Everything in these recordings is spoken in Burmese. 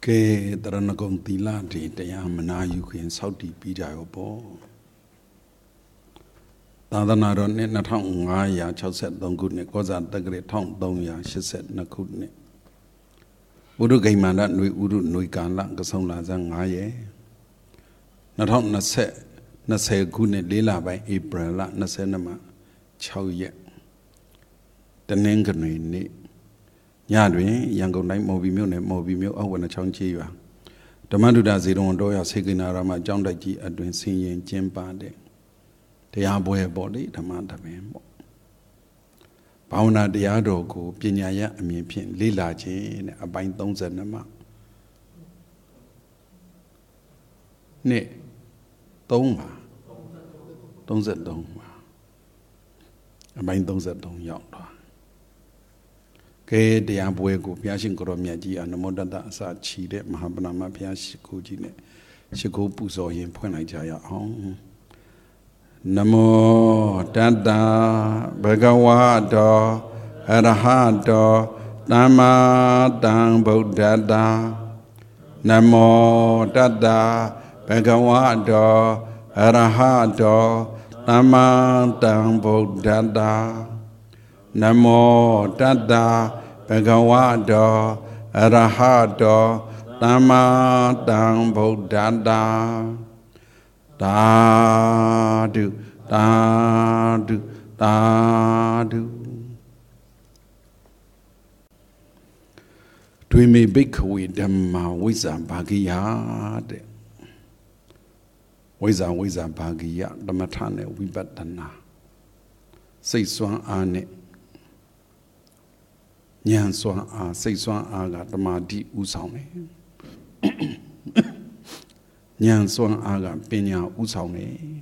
Ke Taranagong Tila di Tayamana Yukin Saudi Pijayopo Tadanaron in a tongue Aya Chauset Don Goodney Goza the great tongue Donya she said Nakudne Uru Gaimana Nui Uru Nuikala Gasonla Zangaye Naton Nase Gune Lila by April Nasenama Chow Ye the Nanganui Yadwin, Yango Night Moby Mill, oh, when a chonchiva. The Maduda Zidon Doya Siginarama, John Daji, Adwin Singing, Jempade. The Yaboy body, the Manta Bambo. Pauna de Adogo, Pinyaya, and Mipin, Lila Jane, a bind dons and nama. Ne Doma Dons at Doma. A bind dons at Don Yonder. Ke de Abue go Piashin Goromiaji and the Modada Sa Chide, Mahabanama Piashikujine, Shiko Puso in Puanajaya on Namo Dada Bhagavata Arahata Nama Dang Bodada Namo Dada Bhagavata Arahata Nama Dang Bodada Namo Dada Bhagavata Arahata Nama Dang Bodada Dadu Dadu Dadu Dweme Bikwe Dhamma Wiza Bhagiyade Wiza Bhagiya Dhammatane Vibadana Say Swan Ane Nyan Swan A, Say Swan Aga, the Madi Usame. Nyan Swan Aga, Penya Usame.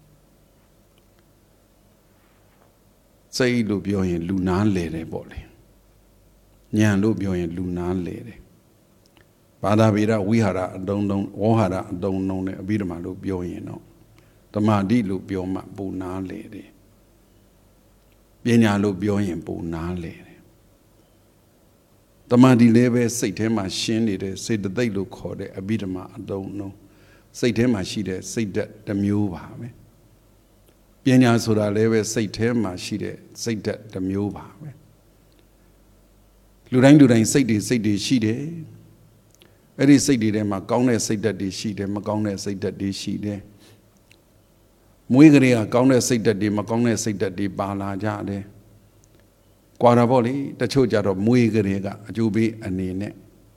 Say Lubioin Luna Lede Boli. Nyan Lubioin Luna Lede. Badavira, we had a don't know, Ohara, don't know, a Bidama Lubioin, no. The Madi Lubioma Buna Lede. Penya Lubioin Buna Lede. The Madi Leve, Satema Shin, say that they look called a Abidama, I don't know. Satema she say that the mule. Pienya Soda Leve, Satema she say that the mule. Ludan say the she de. Very say the Macone say that the she de, Macone say that the she de. Muigria, Gone say that the Macone say that the Bala Jade. Quaraboli, the Choja of Muigrega, Jubi and Nene.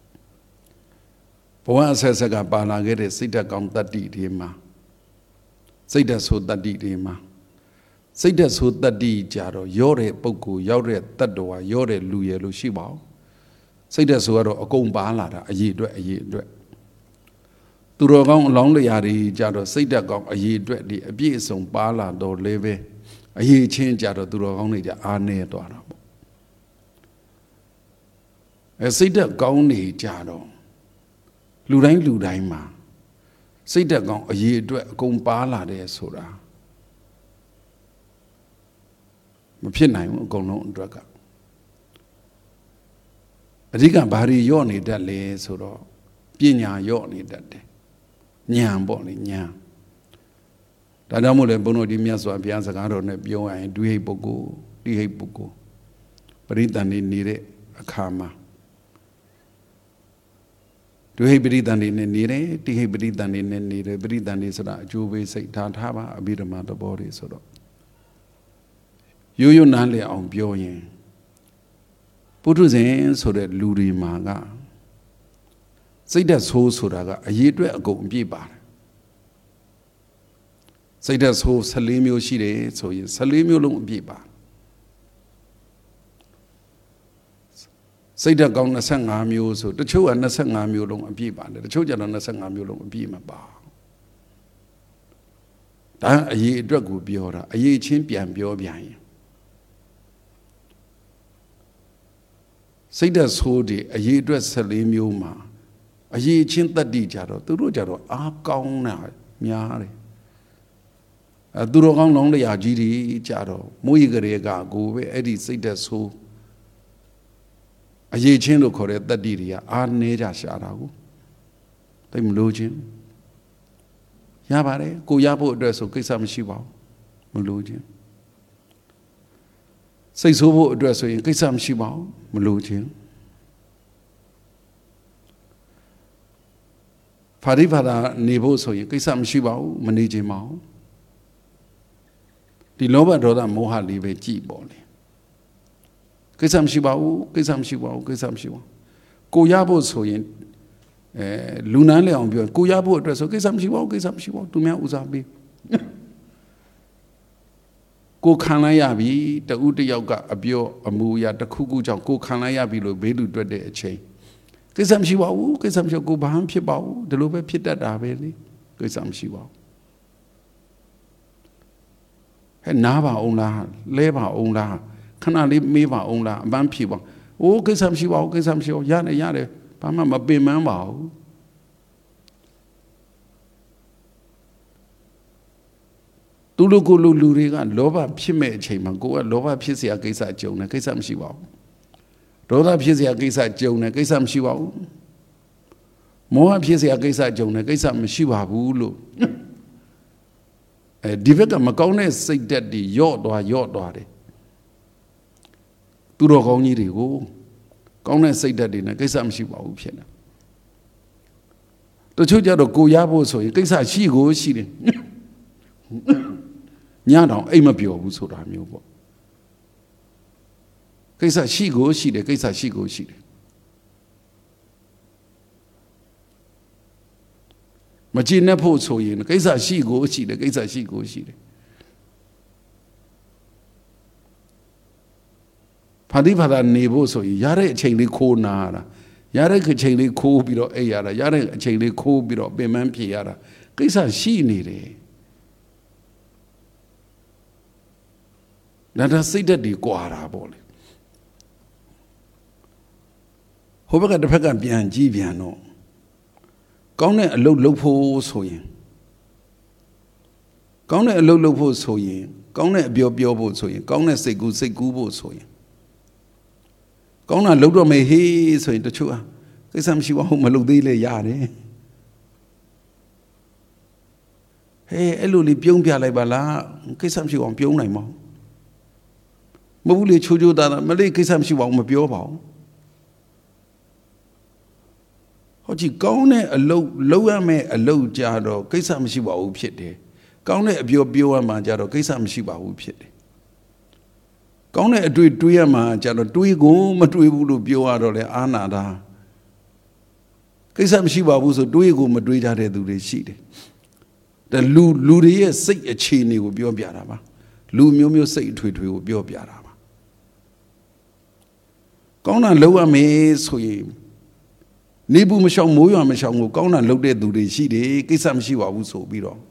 Poa says a Bala get a sita gum that did him. Say that's who that did him. Say that's who that did Jaro, Yore Poku, Yore Tadoa, Yore Luye Lushiba. Say that's who are a comb ballada, a ye dread, a ye dread. Turogong long the Yari Jaro, say that gong a ye dread, the abuse on Bala do leve, a ye change Jaro Turogong, Arne Dora. A Sita Goni Jado Ludaima Sita Gong a ye Gombala de Soda Mapinai go no draga Adiga Bari Yoni that lay Sodo Pina Yoni that day Nyam Boni Nyam Tadamule Bono di Miaso Piazza Garo Nebio and Due Bogo, Due Bogo Britani needed a karma. To he breathe and in Nire, to he breathe and in Nire, breathe and is a Juve say Tantava, a bit of mother body sort of. You nale on Bioyen. Putuzen so that Luri Maga. Say that's whole Sodaga, a year ago be bar. Say that's whole Salimio Shide, so yes, Salimio don't be bar. Say that gone a sang amu, so the show and the sang amu long a be band, the children and the sang amu long be my bar. That a ye drug would be order, a ye champion be behind. Say that's who the a ye dress Salimuma, a ye chin that dijaro, the rojaro, ah gone now, miare. A durong long the Ajiri jaro, Muigarega go where Eddie say that's who. A ye chain of correct that diria, are neja sharago. တိတ်မလို့ခြင်းရပါတယ်ကိုရဖို့အတွက်ဆိုကိစ္စမရှိပါဘူးမလို့ခြင်းစိတ်ဆိုးဖို့အတွက်ဆိုရင်ကိစ္စမရှိပါဘူးမလို့ခြင်းဖာရိဖာသာနေဖို့ဆိုရင်ကိစ္စမရှိပါဘူးမနေခြင်းပါဘူးဒီလောဘဒေါသမောဟလေးပဲကြည်ပေါ်လေကိစ္စမရှိပါဘူးကိစ္စမရှိပါဘူးကိစ္စမရှိပါဘူးကိုရဖို့ဆိုရင်လူနန်းလေအောင်ပြောကိုရဖို့အတွက်ဆိုကိစ္စမရှိပါဘူးကိစ္စမရှိပါဘူးသူများဦးစားပေးကိုခံလိုက်ရပြီတဦးတယောက်ကအပြောအမူအရာတစ်ခုခုကြောင့်ကိုခံလိုက်ရပြီလို့ဘေးလူတွေ့တဲ့အချိန်ကိစ္စမရှိပါဘူးကိစ္စမရှိကိုဘာမှဖြစ်ပါဘူးဒီလိုပဲဖြစ်တတ်တာပဲလေကိစ္စမရှိပါဘူးဟဲ့နားပါအောင်လားလဲပါအောင်လားခဏလေးမေးပါအောင်လားအပန်းဖြေပါအိုးကိစ္စမရှိပါဘူးကိစ္စမရှိပါဘူးရတယ်ဘာမှမပင်ပန်းပါဘူးသူလူကိုလူတွေကလောဘဖြစ်မဲ့အချိန်မှာကိုကလောဘဖြစ်เสียကိစ္စကြုံတယ်ကိစ္စမရှိပါဘူးဒေါသဖြစ်เสียကိစ္စကြုံတယ်ကိစ္စမရှိပါဘူးမောဟဖြစ်เสียကိစ္စကြုံတယ်ကိစ္စမရှိပါဘူးလို့ဒီဘက်ကမကောင်းတဲ့စိတ်ဓာတ်တွေယော့သွားတယ်သူတော်ကောင်းကြီးတွေကိုကောင်းတဲ့စိတ်ဓာတ်တွေနဲ့ကိစ္စမရှိပါဘူးဖြစ်တယ်တချို့ကြတော့ကိုရဖို့ဆိုရင်ကိစ္စရှိကိုရှိတယ်ညတောင်အိမ်မပြောဘူးဆိုတာမျိုးပေါ့ကိစ္စရှိကိုရှိတယ်ကိစ္စရှိကိုရှိတယ်မကြည့်နဲ့ဖို့ဆိုရင်ကိစ္စရှိကိုရှိတယ်ကိစ္စရှိကိုရှိတယ်ဖာတိဖာသာနေဖို့ဆိုရင်ရတဲ့အချိန်လေးခိုးနာရတာရတဲ့အချိန်လေးခိုးပြီးတော့အိပ်ရတာရတဲ့အချိန်လေးခိုးပြီးတော့ပင်ပန်းဖြေရတာကိစ္စရှိနေတယ်ဒါစိတ်ဓာတ်တွေကွာတာပေါ့လေဟိုဘက်ကတစ်ဖက်ကပြန်ကြည့်ပြန်တော့ကောင်းတဲ့အလုပ်လုပ်ဖို့ဆိုရင်ကောင်းတဲ့အလုပ်လုပ်ဖို့ဆိုရင်ကောင်းတဲ့အပြောပြောဖို့ဆိုရင်ကောင်းတဲ့စိတ်ကူးဖို့ဆိုရင်ကောင်းတာလုပ်တော့မယ်ဟေးဆိုရင်တချို့ကိစ္စမရှိပါဘူးမလုပ်သေးလေရတယ်ဟေးအဲ့လိုလေးပြုံးပြလိုက်ပါလားကိစ္စမရှိအောင်ပြုံးနိုင်မဟုတ်ဘူးလေချိုးသားမလေးကိစ္စမရှိပါဘူးမပြောပါဘူးဟောကြည့်ကောင်းတဲ့အလုပ်လုပ်ရမယ်အလုပ်ကြတော့ကိစ္စမရှိပါဘူးဖြစ်တယ်ကောင်းတဲ့အပြောပြောရမှာကြတော့ကိစ္စမရှိပါဘူးဖြစ်တယ်ကောင်းတဲ့အတွေ့တွေးရမှာကြတော့တွေးကိုမတွေးဘူးလို့ပြောရတော့လေအာနာတာကိစ္စမရှိပါဘူးဆိုတွေးကိုမတွေးကြတဲ့သူတွေရှိတယ်ဒါလူတွေရဲ့စိတ်အခြေအနေကိုပြောပြတာပါလူမျိုးစိတ်အထွေထွေကိုပြောပြတာပါကောင်းတာလုပ်ရမယ်ဆိုရင်နေဘူးမရှောင်မိုးရွာမရှောင်ကိုကောင်းတာလုပ်တဲ့သူတွေရှိတယ်ကိစ္စမရှိပါဘူးဆိုပြီးတော့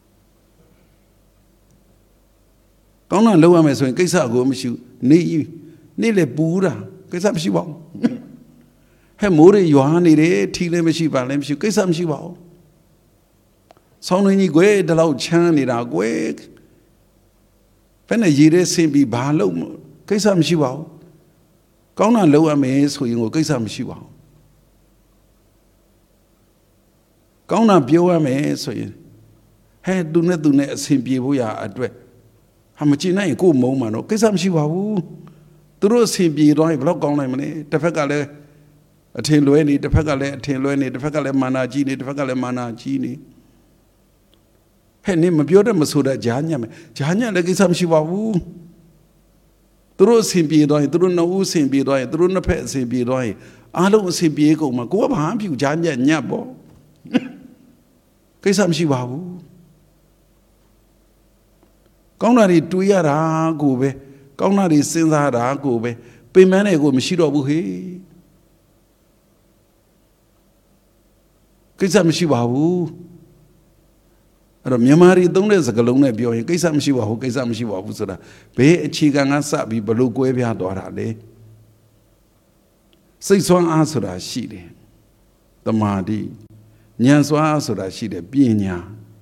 ကောင်းတာလုပ်ရမယ်ဆိုရင်ကိစ္စကိုမရှိနေလေပူတာကိစ္စမရှိပါဘူးဟဲ့မိုးတွေရွာနေတယ်ထီလည်းမရှိပါလည်းမရှိကိစ္စမရှိပါဘူးဆောင်းနေကြီးကွယ်ဒီလောက်ချမ်းနေတာကွယ်ဘယ်နဲ့ရေထဲဆင်းပြီးဘာလုပ်ကိစ္စမရှိပါဘူးကောင်းတာလုပ်ရမယ်ဆိုရင်ကိုကိစ္စမရှိပါဘူးကောင်းတာပြောရမယ်ဆိုရင်ဟဲ့သူနဲ့အဆင်ပြေဖို့ရအတွက်ဟာမကြည့်နိုင်ရင်ကိုမုန်းမှာတော့ကိစ္စမရှိပါဘူးသူတို့အဆင်ပြေတော့ဘယ်တော့ကောင်းနိုင်မလဲတစ်ဖက်ကလည်းအထင်လွဲနေတစ်ဖက်ကလည်းအထင်လွဲနေတစ်ဖက်ကလည်းမာနာကြီးနေတစ်ဖက်ကလည်းမာနာကြီးနေဟဲ့နေမပြောတတ်မဆိုတတ်ဂျာညံ့မယ်ဂျာညံ့လည်းကိစ္စမရှိပါဘူးသူတို့အဆင်ပြေတော့ရင်သူတို့နှစ်ဦးအဆင်ပြေတော့ရင်သူတို့နှစ်ဖက်အဆင်ပြေတော့ရင်အားလုံးအဆင်ပြေကုန်မှာကိုကဘာမှမဖြစ်ဂျာညံ့ညတ်ပေါ့ကိစ္စမရှိပါဘူးကောင်းတာတွေတွေးရတာကိုပဲကောင်းတာတွေစဉ်းစားတာကိုပဲပင်ပန်းတဲ့ကိုမရှိတော့ဘူးဟေးကိစ္စမရှိပါဘူးအဲ့တော့မြန်မာတွေသုံးတဲ့စကားလုံးနဲ့ပြောရင်ကိစ္စမရှိပါဘူးကိစ္စမရှိပါဘူးဆိုတာဘယ်အခြေခံကစပြီးဘလို့ကွဲပြားသွားတာလဲစိတ်ဆွမ်းအားဆိုတာရှိတယ်တမာတိဉာဏ်စွမ်းဆိုတာရှိတယ်ပညာ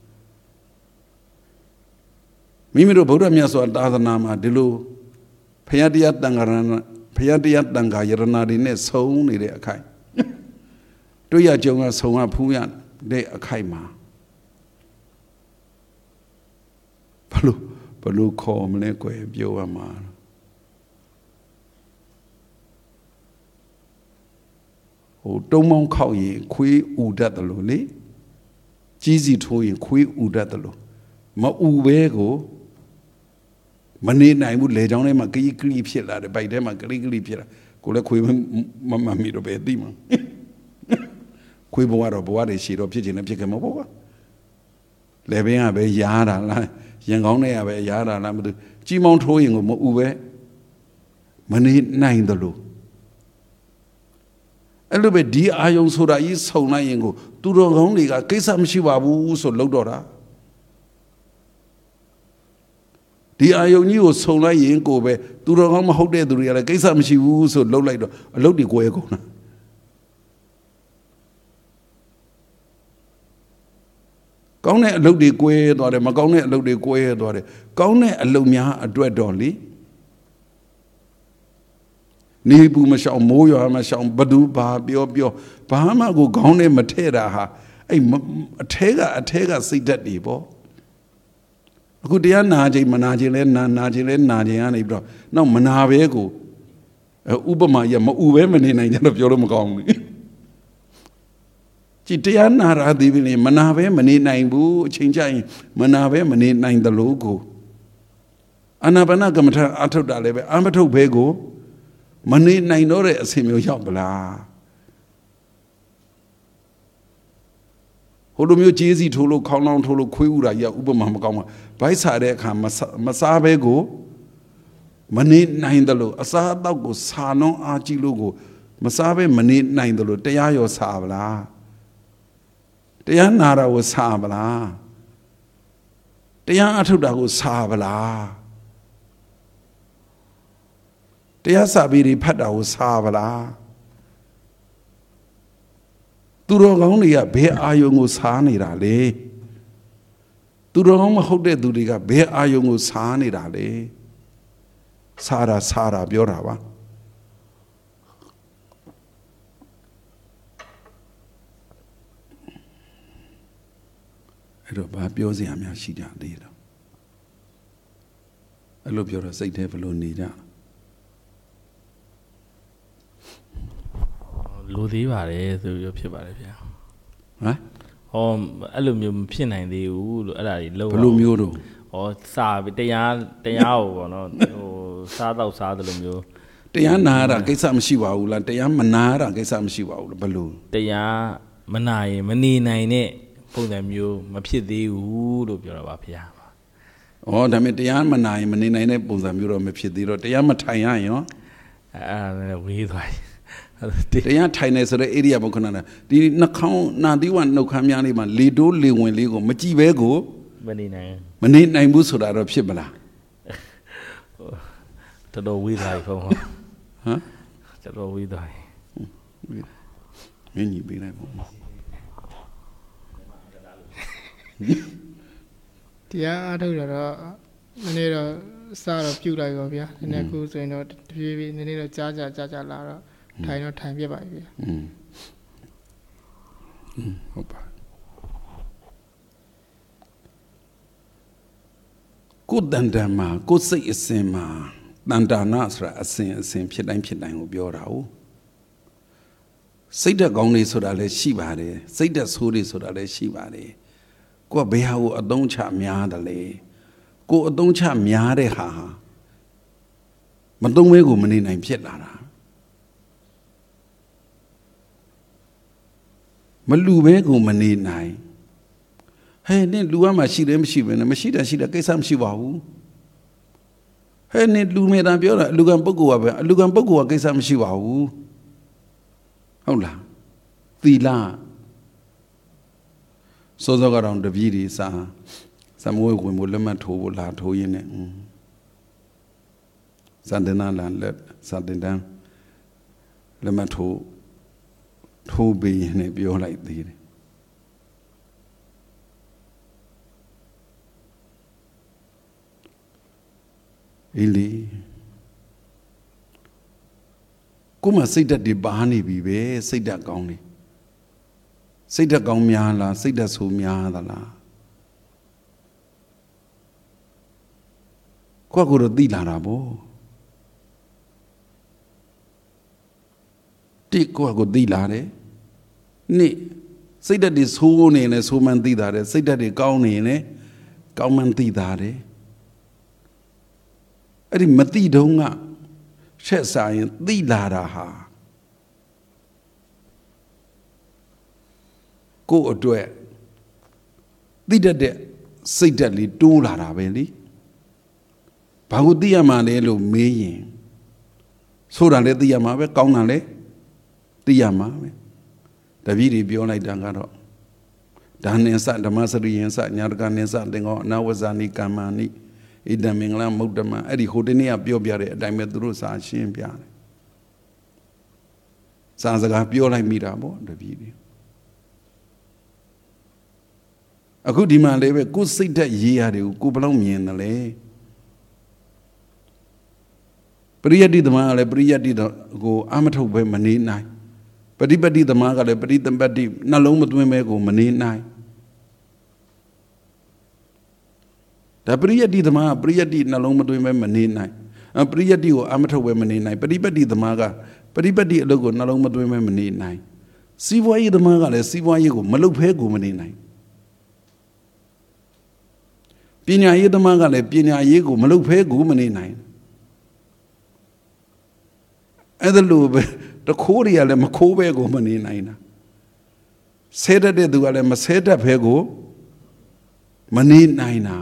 မိမိတို့ဗုဒ္ဓမြတ်စွာသာသနာမှာဒီလိုဖယားတရားတန်ခါရဏတွေနဲ့ဆုံးနေတဲ့အခိုင်တွေ့ရကြုံရဆုံရဖူးရတဲ့အခိုက်မှာဘလို့ခေါ်မလဲကွယ်ပြောရမှာတုံးမောင်းခောက်ရင်ခွေးဥတတ်တယ်လို့လေကြီးစီထိုးရင်ခွေးဥတတ်တယ်လို့မဥပဲကိုမနေနိုင်ဘူးလေချောင်းထဲမှာကလိကလိဖြစ်လာတယ်ဗိုက်ထဲမှာကလိကလိဖြစ်လာကိုလည်းခွေးမမီတော့ပဲသိမှာခွေးဘဝတော့ဘဝတွေရှိတော့ဖြစ်ချင်လည်းဖြစ်ခဲ့မှာပေါ့ကွာလေဘင်းကပဲရားတာလားရင်ကောင်းထဲကပဲရားတာလားမသိကြီးမောင်းထိုးရင်ကိုမဥပဲမနေနိုင်တယ်လို့အဲ့လိုပဲဒီအာယုံဆိုတာကြီးဆုံလိုက်ရင်ကိုသူတော်ကောင်းတွေကကိစ္စမရှိပါဘူးဆိုလောက်တော့တာဒီအာယုံကြီးကိုဆုံလိုက်ရင်ကိုပဲသူတော်ကောင်းမဟုတ်တဲ့သူတွေကလည်းကိစ္စမရှိဘူးဆိုလောက်လိုက်တော့အလုပ်တွေကွဲကုန်တာကောင်းတဲ့အလုပ်တွေကွဲသွားတယ်မကောင်းတဲ့အလုပ်တွေကွဲသွားတယ်ကောင်းတဲ့အလုပ်များအတွက်တော့လေနေပူမရှောင်မိုးရွာမရှောင်ဘသူဘာပြောဘာမှကိုခေါင်းနဲ့မထဲ့တာဟာအဲ့အထဲကစိတ်ဓာတ်တွေပေါ့အခုတရားနာခြင်းမနာခြင်းလဲနာခြင်းလဲနာခြင်းကနေပြီးတော့နောက်မနာပဲကိုဥပမာရမဥပဲမနေနိုင်ကြတော့ပြောလို့မကောင်းဘူးကြည်တရားနာရသည်ပဲမနာပဲမနေနိုင်ဘူးအချိန်ကျရင်မနာပဲမနေနိုင်တယ်လို့ကိုအာနာပါနကမ္မထာအထုတ်တာလည်းပဲအမထုတ်ပဲကိုမနေနိုင်တော့တဲ့အဆင့်မျိုးရောက်ပလားဟိုလိုမျိုးကျေးစီထိုးလို့ခေါင်းလောင်းထိုးလို့ခွေးဥတာကြီးဥပမာမကောင်းပါဘိုက်စားတဲ့အခါမစားပဲကိုမနေနိုင်တယ်လို့အစားအသောက်ကိုစာနှောင်းအားကြီးလို့ကိုမစားပဲမနေနိုင်တယ်လို့တရားရောစားပလားတရားနာတာကိုစားပလားတရားအထုတ်တာကိုစားပလားတရားစာပေတွေဖတ်တာကိုစားပါလားသူတော်ကောင်းတွေကဘယ်အာယုံကိုစားနေတာလဲသူတော်ကောင်းမဟုတ်တဲ့သူတွေကဘယ်အာယုံကိုစားနေတာလဲစားတာပြောတာပါအဲ့တော့ဘာပြောစရာများရှိကြသေးတယ်အဲ့လိုပြောတော့စိတ်ထဲဘယ်လိုနေကြလိုသေးပါတယ်ဆိုပြီးဖြစ်ပါတယ်ဗျာဟမ်အဲ့လိုမျိုးမဖြစ်နိုင်သေးဘူးလို့အဲ့ဒါကြီးလုံးဘယ်လိုမျိုးတော့စာတရားကိုပေါ့နော်စားတော့စားတယ်လို့မျိုးတရားနာရတာကိစ္စမရှိပါဘူးလားတရားမနာရတာကိစ္စမရှိပါဘူးလားဘယ်လိုတရားမနာရင်မနေနိုင်တဲ့ပုံစံမျိုးမဖြစ်သေးဘူးလို့ပြောတာပါဗျာဒါပေမဲ့တရားမနာရင်မနေနိုင်တဲ့ပုံစံမျိုးတော့မဖြစ်သေးတော့တရားမထိုင်ရရင်ရောအဲ့ဒါဝေးသွားတရားထိုင်နေဆိုတဲ့ area ဘုခဏနာဒီနှာခေါင်းနာသီးဝနှုတ်ခမ်းများလေးမှာလေတိုးလေဝင်လေးကိုမကြည့်ပဲကိုမနေနိုင်ဘူးဆိုတာတော့ဖြစ်မလားတော်ဝေးသွားပြီဖုန်းဟမ်တော်ဝေးသွားပြီမင်းကြီးပေးလိုက်ပေါ့တရားအားထုတ်တော့နည်းနည်းတော့စတော့ပြုတ်လိုက်ပါဗျာနည်းနည်းခုဆိုရင်တော့တဖြည်းဖြည်းနည်းနည်းတော့ကြားလာတော့ထိုင်တော့ထိုင်ပြပါပြီဗျာဟုတ်ပါကိုတန်တန်မှာကိုစိတ်အစဉ်မှာတန်တာနာဆိုတာအစဉ်ဖြစ်တိုင်းကိုပြောတာဟုတ်စိတ်ဓာတ်ကောင်းတွေဆိုတာလည်းရှိပါတယ်စိတ်ဓာတ်ဆိုးတွေဆိုတာလည်းရှိပါတယ်ကိုကဘယ်ဟာကိုအသုံးချများတယ်လဲကိုအသုံးချများတဲ့ဟာမသုံးမဲကိုမနေနိုင်ဖြစ်လာတာမလူပဲကိုမနေနိုင်ဟဲ့နင်လူကမှရှိတယ်မရှိပဲနဲ့မရှိတာကိစ္စမရှိပါဘူးဟဲ့နင်လူမေတာပြောတာအလူကံပုဂ္ဂိုလ်ကပဲအလူကံပုဂ္ဂိုလ်ကကိစ္စမရှိပါဘူးဟုတ်လားသီလစောစောကတော့တပည့်တွေစာမွေးဝင်ဖို့လက်မှတ်ထိုးဖို့လာထိုးရင်းနဲ့စန္ဒနာလန်လက်စတင်တန်းလက်မှတ်ထိုးပြီးရင်လည်းပြောလိုက်သေးတယ်အေးလေကိုမစိတ်ဓာတ်တွေပါနေပြီပဲစိတ်ဓာတ်ကောင်းနေစိတ်ဓာတ်ကောင်းများလားစိတ်ဓာတ်ဆိုးများသလားကိုယ့်ကိုယ်တော့သိလာတာပေါ့တိကိုယ့်ကိုယ်သိလာတယ်နှစ်စိတ်ဓာတ်တွေဆိုးနေလဲဆိုးမှန်းသိတာတယ်စိတ်ဓာတ်တွေကောင်းနေလဲကောင်းမှန်းသိတာတယ်အဲ့ဒီမသိတုန်းကရှက်စားရင်သိလာတာဟာကိုယ့်အတွက်သိတတ်တဲ့စိတ်ဓာတ်လေးတိုးလာတာပဲလေဘာကိုသိရမှာလဲလို့မေးရင်ဆိုတာလည်းသိရမှာပဲကောင်းတာလည်းသိရမှာပဲတပည့်တွေပြောလိုက်တာကတော့ဒါနိသဓမ္မစရိယင်စညာတကနိသသင်္ကောအနဝဇာနိကမ္မာနိဣဒံမင်္ဂလမုဒ္ဓမအဲ့ဒီဟိုတနေ့ကပြောပြတဲ့အတိုင်းပဲသူတို့စာရှင်းပြတယ်စာစကားပြောလိုက်မိတာပေါ့တပည့်တွေအခုဒီမှာလည်းပဲကိုယ်စိတ်ဓာတ်ရေးရတယ်ကိုဘယ်လောက်မြင်တယ်လဲပရိယတ္တိသမားကလည်းပရိယတ္တိကိုအာမထုတ်ပဲမနေနိုင်ပฏิပတ်တိသမားကလည်းပฏิတပတ်တိနှလုံးမသွင်းပဲကိုမနေနိုင်ဒါပရိယတ္တိသမားပရိယတ္တိနှလုံးမသွင်းပဲမနေနိုင်ပရိယတ္တိကိုအာမထုတ်ပဲမနေနိုင်ပฏิပတ်တိသမားကပฏิပတ်တိအလုပ်ကိုနှလုံးမသွင်းပဲမနေနိုင်စီးပွားရေးသမားကလည်းစီးပွားရေးကိုမလုပ်ဖဲကိုမနေနိုင်ပညာရေးသမားကလည်းပညာရေးကိုမလုပ်ဖဲကိုမနေနိုင်အဲ့ဒါလို့ပဲတခိုးတွေကလည်းမခိုးဘဲကိုမနေနိုင်တာဆဲတတ်တဲ့သူကလည်းမဆဲတတ်ဘဲကိုမနေနိုင်တာ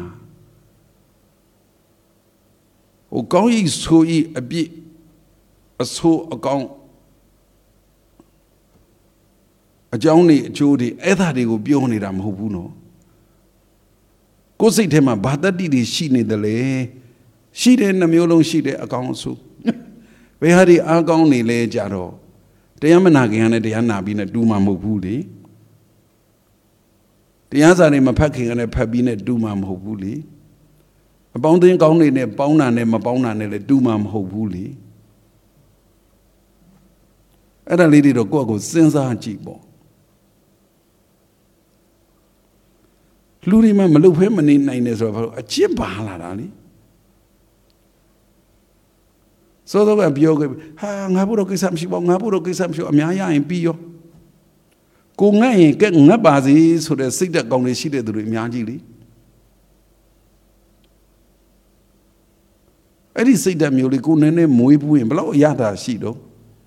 ဟိုကောင်းဤဆိုဤအပြစ်အဆိုးအကောင်းအကြောင်းတွေအကျိုးတွေအဲ့ဒါတွေကိုပြောနေတာမဟုတ်ဘူးနော်ကိုယ်စိတ်ထဲမှာဘာတတ္တိတွေရှိနေတယ်လေရှိတဲ့နှမျိုးလုံးရှိတဲ့အကောင်းအဆိုးဘယ်ဟာဒီအကောင်းနေလဲကြတော့တရားမနာခင်ကလည်းတရားနာပြီးနဲ့တူမှမဟုတ်ဘူးလေတရားစာတွေမဖတ်ခင်ကလည်းဖတ်ပြီးနဲ့တူမှမဟုတ်ဘူးလေအပေါင်းအသင်းကောင်းနေနဲ့ပေါင်းတာနဲ့မပေါင်းတာနဲ့လည်းတူမှမဟုတ်ဘူးလေအဲ့ဒါလေးတွေတော့ကိုယ့်ကိုစဉ်းစားကြည့်ပေါ့လူတွေမှမလုပ်ဖဲမနေနိုင်တယ်ဆိုတော့အကျင့်ပါလာတာလေဆိုတော့ပြောခဲ့ဟာငါဘုရောကိစ္စမရှိပါဘူးငါဘုရောကိစ္စမရှိအများရရင်ပြီးရောကိုငတ်ရင်ကဲငတ်ပါစေဆိုတဲ့စိတ်ဓာတ်ကောင်းတွေရှိတဲ့သူတွေအများကြီးလေအဲ့ဒီစိတ်ဓာတ်မျိုးလေးကိုနည်းနည်းမွေးပူးရင်ဘယ်လောက်အရသာရှိတော့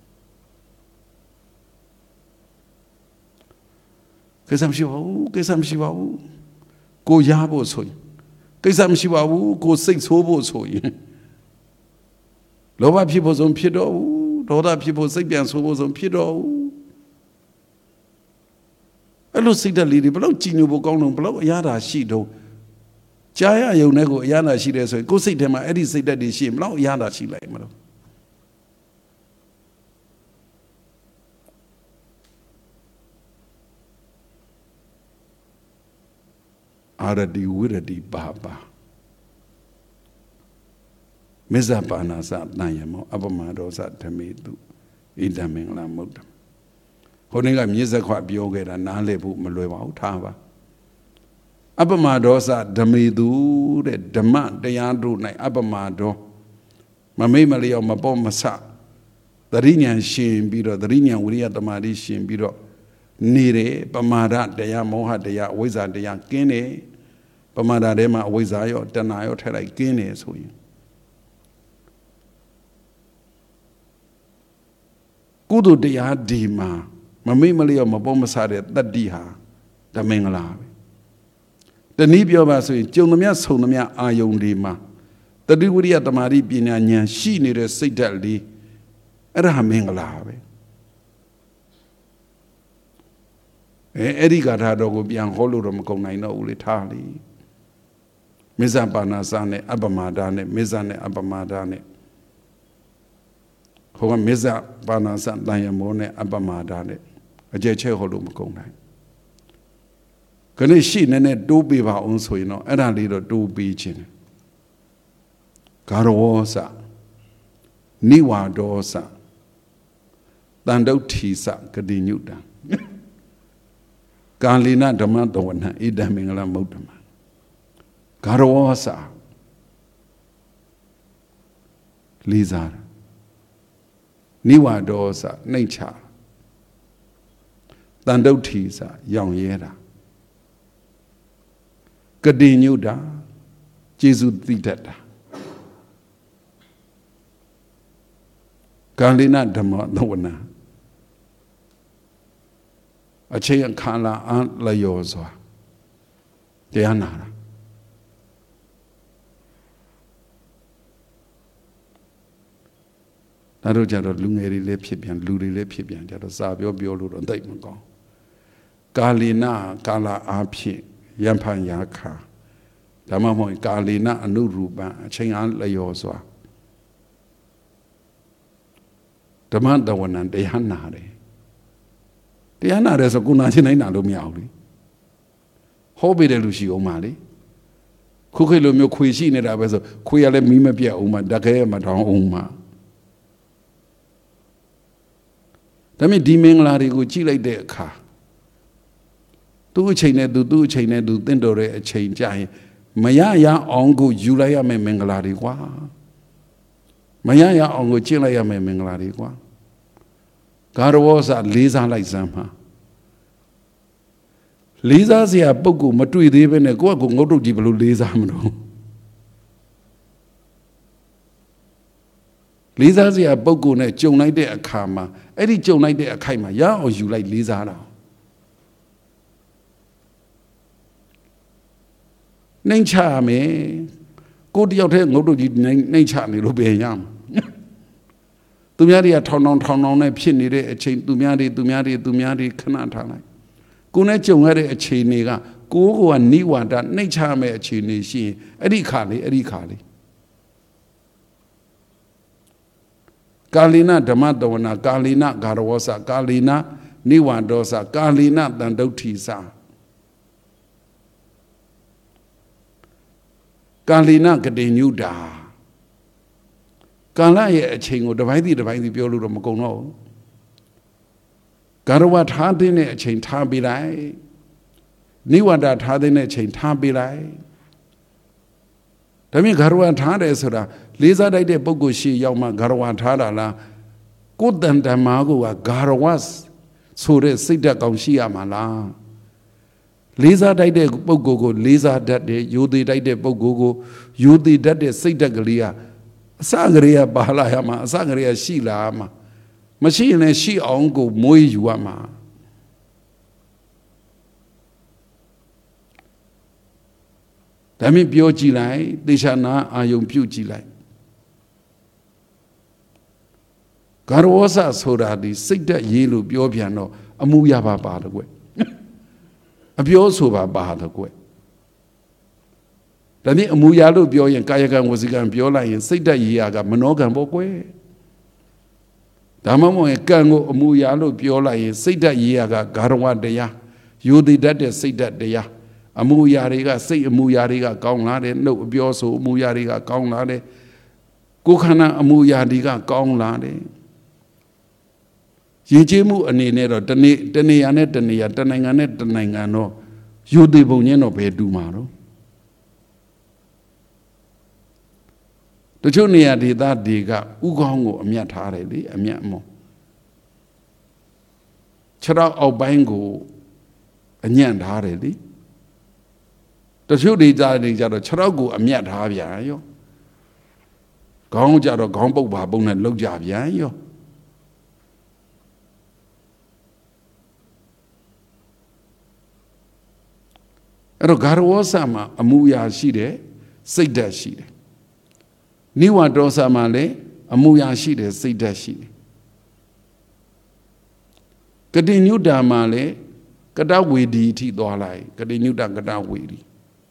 ကိစ္စမရှိပါဘူးကိစ္စမရှိပါဘူးကိုရဖို့ဆိုရင်ကိစ္စမရှိပါဘူးကိုစိတ်ဆိုးဖို့ဆိုရင်လောဘဖြစ်ဖို့ဆုံးဖြစ်တော့ဘူးဒေါသဖြစ်ဖို့စိတ်ပြန်ဆိုးဖို့ဆုံးဖြစ်တော့ဘူးအဲ့လိုစိတ်ဓာတ်လေးတွေဘယ်လောက်ကြည်ညိုဖို့ကောင်းတော့ဘယ်လောက်အရသာရှိတော့ကြားရယုံတဲ့ကိုအရသာရှိတယ်ဆိုရင်ကိုယ်စိတ်ထဲမှာအဲ့ဒီစိတ်ဓာတ်တွေရှိရင်ဘယ်လောက်အရသာရှိလိုက်မလို့အာရတိဝိရတိပါပါမေဇပါဏာစတန်ယမောအပမဒောစဓမေတုဣဒံမင်္ဂလမုဒ္ဓဟိုနေ့ကမြေဇခွပြောခဲ့တာနားလည်ဖို့မလွယ်ပါဘူးထားပါအပမဒောစဓမေတုတဲ့ဓမ္မတရားတို့၌အပမဒောမမိတ်မလျော်မပေါ်မဆသတိဉာဏ်ရှင်ပြီးတော့သတိဉာဏ်ဝိရိယတမာတိရှင်ပြီးတော့နေတယ်ပမာဒတရားမောဟတရားအဝိဇ္ဇာတရားကင်းတယ်ပမာဒထဲမှာအဝိဇ္ဇာရောတဏှာရောထည့်လိုက်ကင်းတယ်ဆိုရင်ကုသိုလ်တရားဒီမှာမမိတ်မလျော်မပေါ်မဆတဲ့တတ္တိဟာဓမင်္ဂလာပဲတနည်းပြောပါဆိုရင်ကြုံသမျှဆုံသမျှအာယုန်ဒီမှာတတိဝိရိယတမာတိပညာဉာဏ်ရှိနေတဲ့စိတ်ဓာတ်လေးအဲ့ဒါမင်္ဂလာပဲအဲ့ဒီဂါထာတော်ကိုပြန်ဟောလို့တော့မကုန်နိုင်တော့ဘူးလေထားလေမေဇပါဏာစနဲ့အပမဒါနဲ့မေဇနဲ့အပမဒါနဲ့ဟိုကမေဇပါဏာစတန်ယမောနဲ့အပမဒါနဲ့အကျယ်ချဲ့ဟောလို့မကုန်နိုင်ခဏရှိနေနဲ့တိုးပေးပါအောင်ဆိုရင်တော့အဲ့ဒါလေးတော့တိုးပေးခြင်းဂါရဝောစနိဝါဒောစတန်တုဋ္ဌိစဂတိညုတံကာလိနဓမ္မတဝနဣဒံမင်္ဂလမုဒ္ဓမဂါရဝောစာလေးစားနိဝါဒောစာနှိမ့်ချတန်တုဋ္ဌိစာရောင်ရဲတာကတိညုတာကျေစုသိတတ်တာကာလိနဓမ္မတဝနအချိန်အခါလာအလျော်စွာတရားနာတာဒါတို့ကြတော့လူငယ်တွေလည်းဖြစ်ပြန်လူတွေလည်းဖြစ်ပြန်ကြတော့စာပြောလို့တော့သိမကောင်းကာလိနကာလအားဖြင့်ယံဖန်ယာခာဒါမှမဟုတ်ကာလိနအနုရူပံအချိန်အားလျော်စွာဓမ္မတဝနံတရားနာတယ်တရားနာတယ်ဆိုကိုနာချင်းနိုင်နာလို့မရဘူးလေဟောပေးတယ်လူရှိအောင်ပါလေခုခေတ်လိုမျိုးခွေရှိနေတာပဲဆိုခွေရလည်းမီးမပြတ်အောင်မှာတကယ်မထောင်အောင်မှာဒါပေမဲ့ဒီမင်္ဂလာတွေကိုကြည့်လိုက်တဲ့အခါသူ့အချိန်နဲ့သူ့အချိန်နဲ့သူတင့်တော်တဲ့အချိန်ကြာရင်မရရအောင်ကိုယူလိုက်ရမယ်မင်္ဂလာတွေကွာမရရအောင်ကိုကျင့်လိုက်ရမယ်မင်္ဂလာတွေကွာဂါရဝောစာလေးစားလိုက်စမ်းမှာလေးစားစရာပုဂ္ဂိုလ်မတွေ့သေးပဲနဲ့ကိုယ့်အကူငုတ်တုတ်ကြီးဘယ်လိုလေးစားမလို့လေးစားစရာပုဂ္ဂိုလ်နဲ့ကြုံလိုက်တဲ့အခါမှာအဲ့ဒီကြုံလိုက်တဲ့အခိုက်မှာရအောင်ယူလိုက်လေးစားတာနှိမ့်ချမယ်ကိုတယောက်တည်းငုတ်တုတ်ကြီးနှိမ့်ချနေလို့ပဲရမှာသူများတွေကထောင်နဲ့ဖြစ်နေတဲ့အချိန်သူများတွေခဏထားလိုက်ကိုနဲ့ကြုံရတဲ့အချိန်တွေကကိုကနိဝါဒနှိမ့်ချမဲ့အချိန်တွေရှိရင်အဲ့ဒီခါလေးကာလိနဓမ္မတဝနာကာလိနဂါရဝောစာကာလိနနိဝါဒောစာကာလိနတန်တုဋ္ဌိစာကာလိနကတိညုတာကာလရဲ့အချိန်ကိုတစ်ပိုင်းစီပြောလို့တော့မကုန်တော့ဘူးဂါရဝထားတဲ့အချိန်ထားပေးလိုက်နိဝါဒထားတဲ့အချိန်ထားပေးလိုက်ဒါမြင်ဂါရဝထားတယ်ဆိုတာလေးစားတိုက်တဲ့ပုဂ္ဂိုလ်ရှိရောက်မှဂါရဝထားတာလားကိုယ်တန်တမာကိုကဂါရဝဆိုတဲ့စိတ်ဓာတ်ကောင်းရှိရမှာလားလေးစားတိုက်တဲ့ပုဂ္ဂိုလ်ကိုလေးစားတတ်တယ်ယိုသေးတိုက်တဲ့ပုဂ္ဂိုလ်ကိုယိုသေးတတ်တဲ့စိတ်ဓာတ်ကလေးကအစကလေးကပါလာရမှာအစကလေးကရှိလာမှာမရှိရင်လည်းရှိအောင်ကိုမွေးယူရမှာဒါမြင်ပြောကြည့်လိုက်သေချာနာအာယုံပြုတ်ကြည့်လိုက်ဂါရဝောစာဆိုတာဒီစိတ်ဓာတ်ရေးလို့ပြောပြန်တော့အမှုရပါတော့ကွအပြောဆိုပါတော့ကွဒါနဲ့အမူအရာလို့ပြောရင်ကာယကံဝစီကံပြောလိုက်ရင်စိတ်ဓာတ်ရေးရာကမနောကံပေါ့ကွယ်ဒါမှမဟုတ်ရင်ကံကိုအမူအရာလို့ပြောလိုက်ရင်စိတ်ဓာတ်ရေးရာကဂါရဝတရားယိုတိတတ်တဲ့စိတ်ဓာတ်တရားအမူအရာတွေကစိတ်အမူအရာတွေကကောင်းလာတယ်နှုတ်အပြောဆိုအမူအရာတွေကကောင်းလာတယ်ကိုယ်ခန္ဓာအမူအရာတွေကကောင်းလာတယ်ယဉ်ကျေးမှုအနေနဲ့တော့တနေရာနဲ့တနေရာတနိုင်ငံနဲ့တနိုင်ငံတော့ယိုတိပုံချင်းတော့ဘယ်တူမှာတော့တချို့နေရာဒေသတွေကဥကောင်းကိုအမြတ်ထားတယ်လေအမြတ်မောခြေထောက်အောက်ပိုင်းကိုအညံ့ထားတယ်လေတချို့ဒေသတွေကြတော့ခြေထောက်ကိုအမြတ်ထားပြန်ရောခေါင်းကြတော့ခေါင်းပုတ်ပါပုံနဲ့လောက်ကြပြန်ရောအဲ့တော့ဂါရဝောစာမှာအမှုရာရှိတယ်စိတ်ဓာတ်ရှိတယ်နိဝါဒောစာမှာလည်းအမှုရာရှိတယ်စိတ်ဓာတ်ရှိတယ်ကတိညုတာမှာလည်းကတဝေဒီအထိသွားလိုက်ကတိညုတာကတဝေဒီ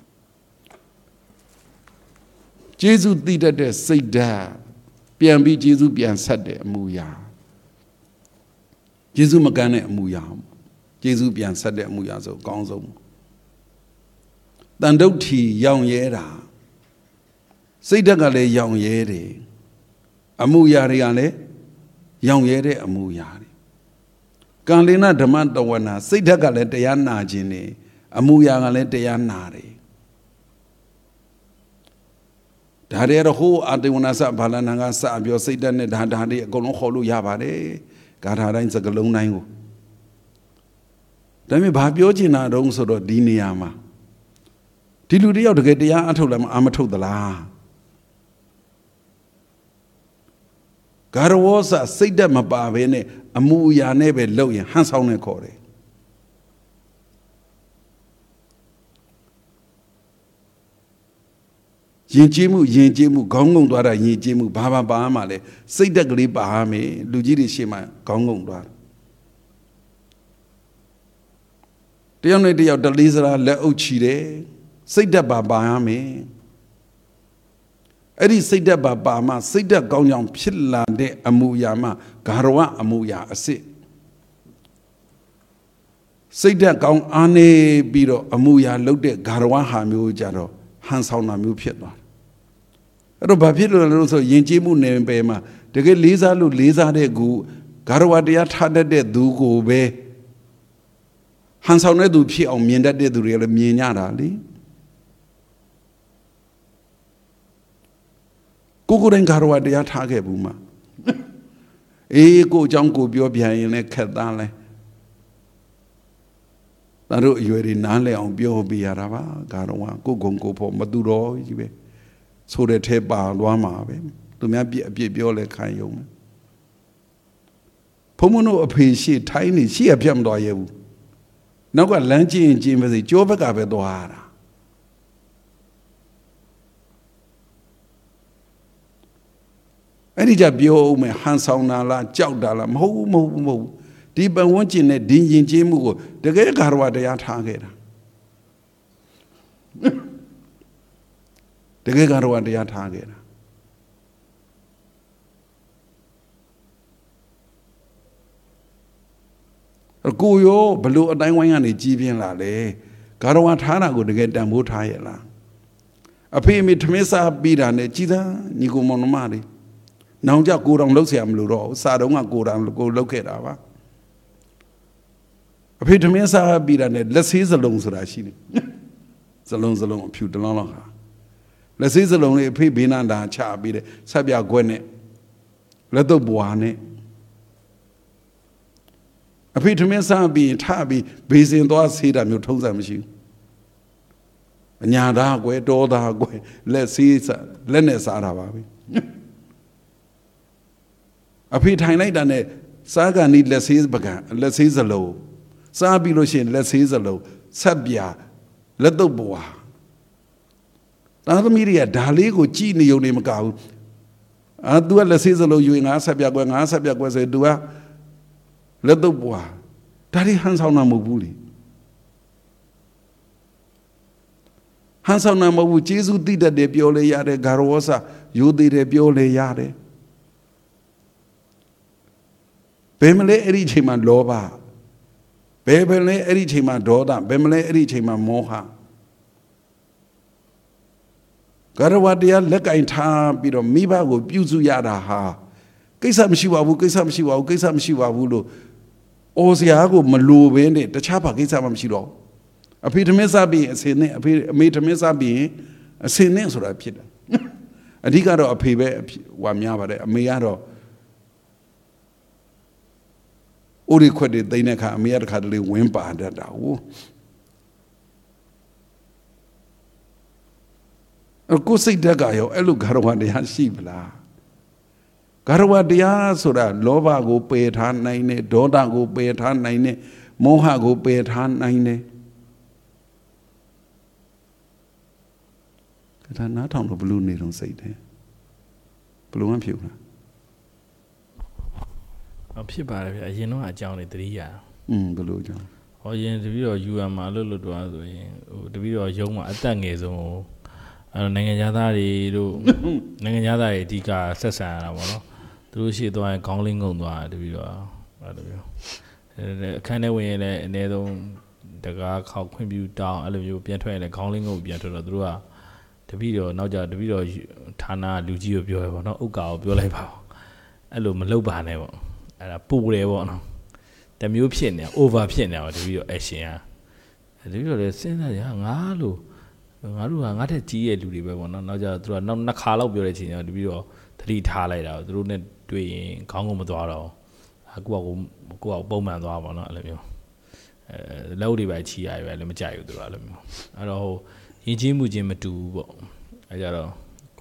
ကျေးဇူးသိတတ်တဲ့စိတ်ဓာတ်ပြန်ပြီးကျေးဇူးပြန်ဆက်တဲ့အမှုရာကျေးဇူးမကမ်းတဲ့အမှုရာကျေးဇူးပြန်ဆက်တဲ့အမှုရာဆိုအကောင်းဆုံးတန်တုဋ္ဌိရောင်ရဲတာစိတ်ဓာတ်ကလည်းရောင်ရဲတယ်အမှုရာတွေကလည်းရောင်ရဲတဲ့အမှုရာတွေကာလေနဓမ္မတဝနာစိတ်ဓာတ်ကလည်းတရားနာခြင်းနေအမှုရာကလည်းတရားနာတယ်ဒါတွေတော့ဟိုအာတေဝနာစဘာလနာကစပြောစိတ်ဓာတ်နဲ့ဒါတွေအကုန်လုံးခေါ်လို့ရပါတယ်ဂါထာတိုင်းစကလုံးတိုင်းကိုဒါပေမဲ့ဘာပြောချင်တာတုံးဆိုတော့ဒီနေရာမှာဒီလူတယောက်တကယ်တရားအထုတ်လည်းအာမထုတ်သလားဂါရဝောစစိတ်ဓာတ်မပါဘဲနဲ့အမှုအရာနဲ့ပဲလုပ်ရင်ဟန်ဆောင်နေခေါ်တယ်ယဉ်ကျေးမှုခေါင်းငုံသွားတာယဉ်ကျေးမှုဘာပါမှလဲစိတ်ဓာတ်ကလေးပါမယ်လူကြီးတွေရှေ့မှာခေါင်းငုံသွားတယောက်နဲ့တယောက်တလေးစရာလက်အုပ်ချီတယ်စိတ်ဓာတ်ပါရမယ်အဲ့ဒီစိတ်ဓာတ်ပါမှစိတ်ဓာတ်ကောင်းကြောင်ဖြစ်လာတဲ့အမှုရာမှဂါရဝအမှုရာအစစ်စိတ်ဓာတ်ကောင်းအားနေပြီးတော့အမှုရာလုပ်တဲ့ဂါရဝဟာမျိုးကြတော့ဟန်ဆောင်တာမျိုးဖြစ်သွားတယ်အဲ့တော့ဘာဖြစ်လို့လဲဆိုယဉ်ကျေးမှုနယ်ပယ်မှာတကယ်လေးစားလို့လေးစားတဲ့ကူဂါရဝတရားထားတတ်တဲ့သူကိုပဲဟန်ဆောင်တဲ့သူဖြစ်အောင်မြင်တတ်တဲ့သူတွေကလည်းမြင်ကြတာလေကိုယ်တိုင်ဂါရဝတရားထားခဲ့ဘူးမှာအေးကိုအကြောင်းကိုပြောပြန်ရင်လည်းခက်သားလဲဒါတို့အရွယ်တွေနားလည်အောင်ပြောပြရတာပါဂါရဝကိုဂုံကိုဖို့မတူတော့ကြီးပဲဆိုတဲ့ထဲပါသွားမှာပဲသူများပြအပြစ်ပြောလဲခံယုံမယ်ဘုံမတို့အဖေရှိထိုင်းနေရှိရပြတ်မတော်ရဘူးနောက်ကလမ်းကျင်ပါစေကြောဘက်ကပဲသွားတာအဲ့ဒီကြပြောအောင်မယ်ဟန်ဆောင်တာလားကြောက်တာလားမဟုတ်ဘူးဒီပဝန်းကျင်နဲ့ဒီယဉ်ကျေးမှုကိုတကယ်ဂါရဝတရားထားခဲ့တာတကယ်ဂါရဝတရားထားခဲ့တာကိုရောဘလို့အတိုင်းဝိုင်းကနေကြီးပြင်းလာလေဂါရဝထားတာကိုတကယ်တန်ဖိုးထားရဲ့လားအဖေအမေထမင်းစားပြီးတာနဲ့ကြီးသားညီကိုမောင်နှမတွေနောင်ကြကိုတောင်လှုပ်เสียမလို့တော့စာတုံးကကိုတောင်ကိုလှုပ်ခဲ့တာပါအဖေထမင်းစားပြီးတာနဲ့လက်ဆေးစလုံးဆိုတာရှိတယ်စလုံးအဖြူတလောင်းလောက်ဟာလက်ဆေးစလုံးလေးအဖေဘေးနာတာချပြီးတယ်ဆက်ပြခွက်နဲ့လက်တော့ဘွားနဲ့အဖေထမင်းစားပြီးထပြီးဘေးစင်သွားဆေးတာမျိုးထုံးစံမရှိဘူးအညာသားကွယ်တောသားကွယ်လက်ဆေးလက်နဲ့စားတာပါပဲအဖေထိုင်လိုက်တာနဲ့စားကန်ဒီလက်ဆေးပကံလက်ဆေးစလုံးစားပြီးလို့ရှိရင်လက်ဆေးစလုံးဆက်ပြလက်တော့ဘွားသားသမီးတွေကဒါလေးကိုကြည်နေုံနေမကဘူးသူကလက်ဆေးစလုံးယူရင်ငါဆက်ပြကွယ်ဆိုသူကလက်တော့ဘွားဒါတွေဟန်ဆောင်တာမဟုတ်ဘူးလေဟန်ဆောင်တာမဟုတ်ဘူးကျေးဇူးသိတတ်တယ်ပြောလေရတယ်ဂါရဝဆယူသေးတယ်ပြောလေရတယ်ဘယ်မလဲအဲ့ဒီအချိန်မှာလောဘဘယ်လဲအဲ့ဒီအချိန်မှာဒေါသဘယ်မလဲအဲ့ဒီအချိန်မှာမောဟဂါရဝတရားလက်ကင်ထားပြီးတော့မိဘကိုပြုစုရတာဟာကိစ္စမရှိပါဘူးလို့အော်စရာကိုမလိုဘဲနဲ့တခြားဘာကိစ္စမှမရှိတော့အဖေထမင်းစားပြီးအစင်နဲ့အမေထမင်းစားပြီးအစင်နဲ့ဆိုတာဖြစ်တယ်အဓိကတော့အဖေပဲဟွာများပါတယ်အမေကတော့ဥရိခွက်တွေသိတဲ့ခါအမေကတခါတလေဝင်းပါတတ်တာဟုတ်ကိုစိတ်ဓာတ်ကရောအဲ့လိုဂါရဝတရားရှိပလားဂါရဝတရားဆိုတာလောဘကိုပယ်ထားနိုင်တယ်ဒေါသကိုပယ်ထားနိုင်တယ်မောဟကိုပယ်ထားနိုင်တယ်ဒါနားထောင်လို့ဘလို့နေတော့စိတ်တယ်ဘလို့မှဖြစ်ဘူးလားဖြစ်ပါတယ်ဗျအရင်တော့အကြောင်းတွေတတိယဘလို့ကြောင်းဟောရင်တပည့်တော် UN မှာလို့လို့တော့ဆိုရင်တပည့်တော်ရုံးမှာအသက်ငယ်ဆုံးနိုင်ငံသားတွေတို့နိုင်ငံသားတွေအဓိကဆက်ဆံရတာပေါ့နော်သူတို့ရှိသွားရင်ခေါင်းလေးငုံသွားတယ်တပည့်တော်အဲ့လိုမျိုးအခန်းထဲဝင်ရင်လည်းအနည်းဆုံးတကားခေါက်ခွင့်ပြုတောင်းအဲ့လိုမျိုးပြန်ထွက်ရင်လည်းခေါင်းလေးငုံပြန်ထွက်တော့သူတို့ကတပည့်တော်နောက်ကြတပည့်တော်ဌာနလူကြီးကိုပြောရပါတော့ဥက္ကာကိုပြောလိုက်ပါအဲ့လိုမလုပ်ပါနဲ့ပေါ့အဲ့ဒါပူတယ်ပေါ့နော်တမျိုးဖြစ်နေ over ဖြစ်နေတော့တပည့်တော် action อ่ะတပည့်တော်လည်းစဉ်းစားရငါလို့ငါတို့ကငါထက်ကြီးရဲ့လူတွေပဲပေါ့နော်နောက်ကျတော့သူကနောက်နှစ်ခါလောက်ပြောတဲ့အချိန်ကျတော့တပည့်တော်သတိထားလိုက်တာသူတို့နဲ့တွေ့ရင်ခေါင်းကုန်မသွားတော့ကိုကပုံမှန်သွားပါတော့အဲ့လိုမျိုးလောက်တွေပဲချီရပဲလည်းမကြိုက်ဘူးသူကအဲ့လိုမျိုးအဲ့တော့ဟိုယဉ်ကျေးမှုချင်းမတူဘူးပေါ့အဲ့ကြတော့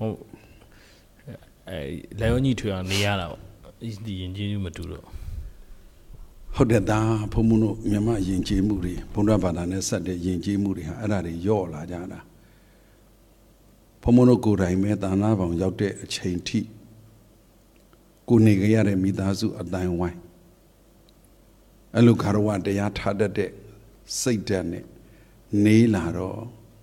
လေယောညီထွေအောင်နေရတာပေါ့ဒီယဉ်ကျေးမှုမတူတော့ဟုတ်တယ်သားဘုံဘုံတို့မြန်မာယဉ်ကျေးမှုတွေဘုံတော်ဘာသာနဲ့ဆက်တဲ့ယဉ်ကျေးမှုတွေဟာအဲ့ဒါတွေယော့လာကြတာဘုံဘုံတို့ကိုယ်တိုင်ပဲသာနာပေါင်ရောက်တဲ့အချိန်ထိကိုနေကြရတဲ့မိသားစုအတိုင်းဝိုင်းအဲ့လိုခါရဝတရားထားတတ်တဲ့စိတ်ဓာတ်နဲ့နေလာတော့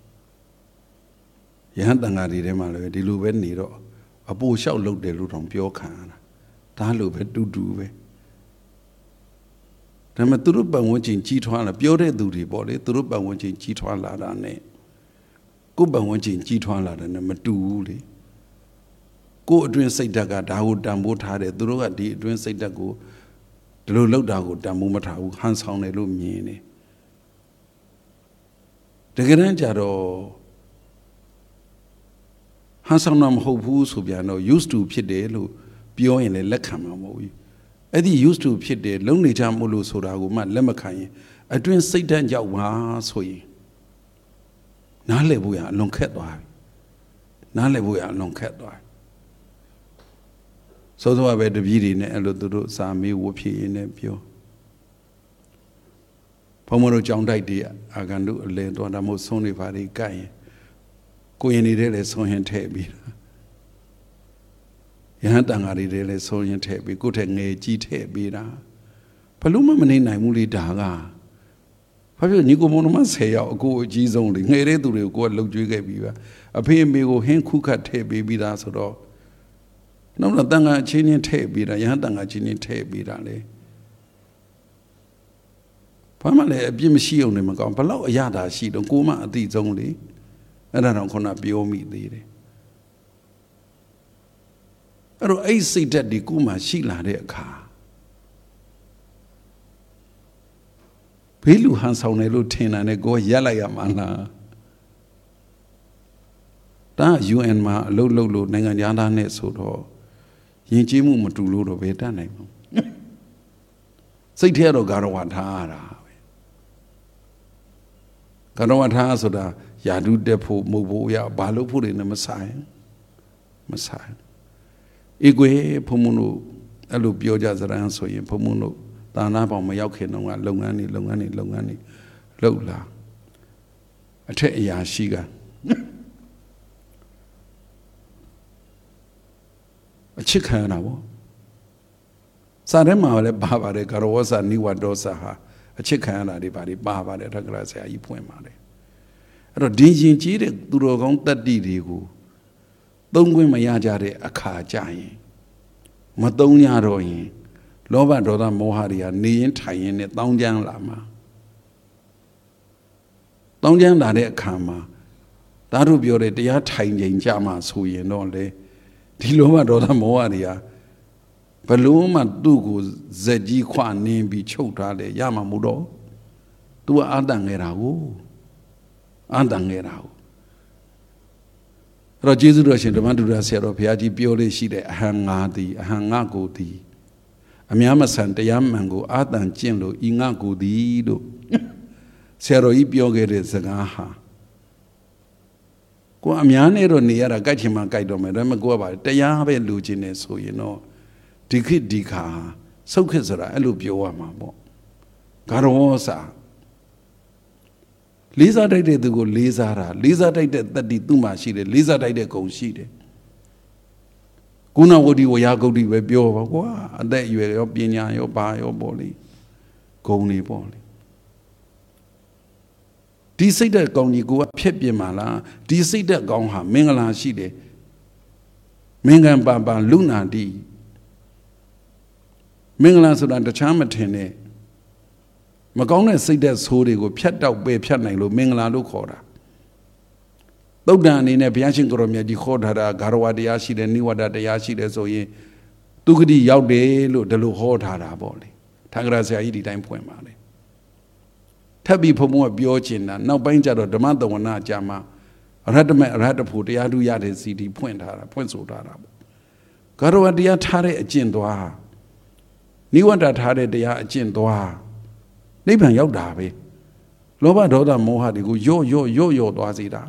ယဟန်တန်ဃာတွေထဲမှာလည်းဒီလိုပဲနေတော့အပိုလျှောက်လုပ်တယ်လို့တော့ပြောခံရတာဒါလိုပဲတူတူပဲဒါပေမဲ့သူတို့ပတ်ဝန်းကျင်ကြီးထွားလာပြောတဲ့သူတွေပေါ့လေသူတို့ပတ်ဝန်းကျင်ကြီးထွားလာတာနဲ့ကိုယ်ပတ်ဝန်းကျင်ကြီးထွားလာတယ်နဲ့မတူဘူးလေကိုယ်အတွင်းစိတ်ဓာတ်ကဒါကိုတန်ဖိုးထားတယ်သူတို့ကဒီအတွင်းစိတ်ဓာတ်ကိုဒီလိုလောက်တာကိုတန်ဖိုးမထားဘူးဟန်ဆောင်တယ်လို့မြင်တယ်တကယ်တမ်းကျတော့ဟန်ဆောင်တာမဟုတ်ဘူးဆိုပြန်တော့ used to ဖြစ်တယ်လို့ပြောရင်လည်းလက်ခံမှာမဟုတ်ဘူးအဲ့ဒီ used to ဖြစ်တယ်လုံနေချမို့လို့ဆိုတာကိုမှလက်မခံရင်အတွင်းစိတ်ဓာတ်ကြောက်ပါဆိုရင်နားလည်ဖို့ရအလွန်ခက်သွားပြီနားလည်ဖို့ရအလွန်ခက်သွားစောစောပဲတပည့်တွေနဲ့အဲ့လိုသူတို့စာမေးဝဖြစ်ရင်းနဲ့ပြောဘုံမတို့ကြောင်းတိုက်တွေအာဂန္တုအလဲတော်တာမို့ဆုံးနေပါလေကြိုက်ရင်ကိုရင်နေတဲ့လေဆုံးရင်ထည့်ပြီးယဟန်တန်ဃာတွေလည်းဆုံးရင်ထည့်ပြီးကိုယ့်ထက်ငယ်ကြီးထည့်ပြီးတာဘလို့မနေနိုင်ဘူးလေဒါကဘာဖြစ်ညီကိုမောင်နှမ10ယောက်အကိုအကြီးဆုံးလေငယ်တဲ့သူတွေကိုကိုကလှုပ်ကြွေးခဲ့ပြီးပါအဖေအမေကိုဟင်းခုခတ်ထည့်ပေးပြီးသားဆိုတော့နောက်တော့တန်ဃာအချင်းချင်းထည့်ပြီးတာယဟန်တန်ဃာအချင်းချင်းထည့်ပြီးတာလေဘာမှလည်းအပြစ်မရှိအောင်နေမကောင်းဘလောက်အရသာရှိတော့ကိုမအတိဆုံးလေအဲ့ဒါတော့ခုနပြောမိသေးတယ်အဲ့တော့အဲ့စိတ်ဓာတ်ဒီကိုမှရှိလာတဲ့အခါဘေးလူဟန်ဆောင်တယ်လို့ထင်တာနဲ့ကိုရက်လိုက်ရမှာလားဒါ UN မှာအလုပ်လုပ်လို့နိုင်ငံသားနဲ့ဆိုတော့ယဉ်ကျေးမှုမတူလို့တော့ဘယ်တတ်နိုင်ဘူးစိတ်ထဲတော့ဂါရဝထားရတာပဲဂါရဝထားဆိုတာယာတုတက်ဖို့မဟုတ်ဘူးရဘာလို့ဖို့တွေနဲ့မဆိုင်ဧကွေဘုံမတို့အဲ့လိုပြောကြစရန်ဆိုရင်ဘုံမတို့သာနာပေါင်မရောက်ခင်တော့ကလုပ်ငန်းတွေလုပ်လာအထက်အရာရှိကအချစ်ခံရတာပေါ့စာထဲမှာလည်းပါပါတယ်ကာရဝဆာနိဝဒောဆာဟာအချစ်ခံရတာတွေပါပါတယ်ထက်ကရာဆရာကြီးဖွင့်ပါတယ်အဲ့တော့ဒီရင်ကြီးတဲ့သူတော်ကောင်းတတ္တိတွေကိုသုံးခွင့်မရကြတဲ့အခါကြရင်မသုံးရတော့ရင်လောဘဒေါသမောဟတွေကနေရင်ထိုင်ရင်နဲ့တောင်းကြမ်းလာမှာတောင်းကြမ်းလာတဲ့အခါမှာဒါတို့ပြောတဲ့တရားထိုင်ချိန်ကြမှာဆိုရင်တော့လေဒီလောဘဒေါသမောဟတွေကဘလို့မှသူ့ကိုဇက်ကြီးခွနင်းပြီးချုပ်ထားလေရမှာမို့တော့သူကအာတန်ငယ်တာကိုအဲ့တော့ကျေးဇူးတော်ရှင်ဓမ္မဒုရဆရာတော်ဘုရားကြီးပြောလေးရှိတဲ့အဟံငါသည်အဟံငါကိုသည်အများမဆန်တရားမှန်ကိုအာတန်ကျင့်လို့ဤငါကိုသည်လို့ဆရာတော်ကြီးပြောခဲ့တဲ့စကားဟာကိုအများနဲ့တော့နေရတာကြိုက်ချင်မှကြိုက်တော့မယ်ဒါပေမဲ့ကိုကပါတရားပဲလူချင်းနေဆိုရင်တော့ဒီခေတ်ဒီခါဆုတ်ခေတ်ဆိုတာအဲ့လိုပြောရမှာပေါ့ဂါရောစာလေးစားတိုက်တဲ့သူကိုလေးစားတာလေးစားတိုက်တဲ့တတ္တိသူ့မှာရှိတယ်လေးစားတိုက်တဲ့ဂုဏ်ရှိတယ်ကုဏဝတ္တိဝရာဂုတ်တိပဲပြောပါကွာအသက်အရွယ်ရောပညာရောဘာရောပေါ့လေဂုဏ်တွေပေါ့လေဒီစိတ်ဓာတ်ကောင်းကြီးကိုဖျက်ပြစ်မှာလားဒီစိတ်ဓာတ်ကောင်းဟာမင်္ဂလာရှိတယ်မင်္ဂန်ပါလူနာတိမင်္ဂလာဆိုတာတခြားမထင်နဲ့မကောင်းတဲ့စိတ်ဓာတ်ဆိုးတွေကိုဖြတ်တောက်ပယ်ဖြတ်နိုင်လို့မင်္ဂလာလို့ခေါ်တာသုဒ္ဓံအနေနဲ့ဘုရားရှင်ကိုရောမြတ်ကြီးခေါ်ထားတာဂါရဝတရားရှိတယ်နိဝဒတရားရှိတယ်ဆိုရင်သူဂတိရောက်တယ်လို့ဒီလိုဟောထားတာပေါ့လေ Tangrasa Idi time point Mali. Tabi Pomo Biochin, now Banjado, the mother one Jama, Radapu, the Adu Yadi city point her, points of Arab. Garoa dia Tare a gin doa. Niwan that had a dia a gin doa. Niban Yodavi. Loba Doda Moha de go yo doazida.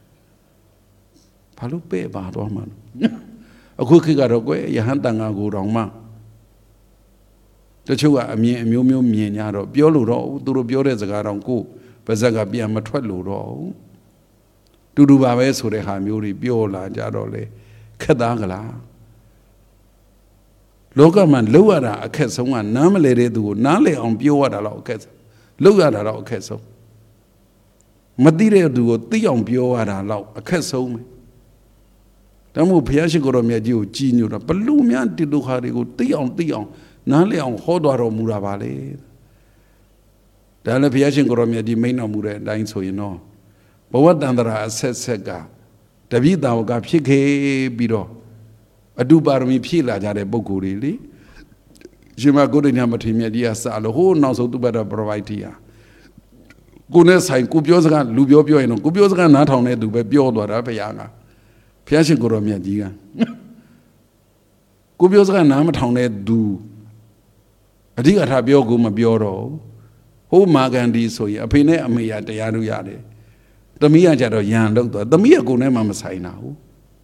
Palupe Badoman. A cookie got away, Yahantanga go wrong ma. The Chua, a me, Miano, Biolo, Duro Biore Zagaranco, Bazaga Bia Matwalo. Dudu Baves who they have Muri, Biola, Jarole, Kadangala. Logaman, lower a castle one, normally do, Nale on Biola Locas, lower at our castle. Madire do, Tion Biola Low, a castle. Tamu Piashi Goromia, Ginu, Balumian to do Harigo, Tion. Nale on Hodoro Muravale. Dalla Piachin Goromia di Maina Mure, dying so you know. But what Dandra said Sega, David Dauga Pike Bido. A dubar mi pila jare boku really. Jima good in Yamatimia dia salo, who knows how to better provide here. Goodness, I Kubiosa, Lubio, and Kubiosa not on it to be Biodwa Rapiaga. Piachin Goromia dia. Kubiosa Namatown do. I think I have your guma bureau. Who Magandi so ya pine a me at the Yadu Yade. The Mia Jado Yan doctor, the Mia Gunema Masai now.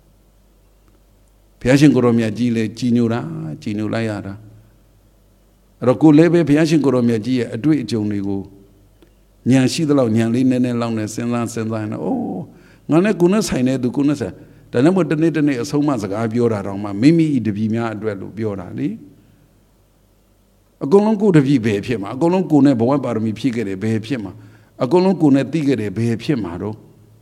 Piachin Goromia Gile, Ginula Yada. Rokulebe Piachin Goromia G, a do it only go. Nyan Shidalo, Nyan Lin and Longness and Lance and Line. Oh, Nana Gunas, I need to Gunasa. The number the Nate so much like Abiora Roma, Mimi the Bimia Dwellu Biora. A golong good of ye babe him, a golong gune boy bar me pigere babe him, a golong gune tigere babe him, Maro.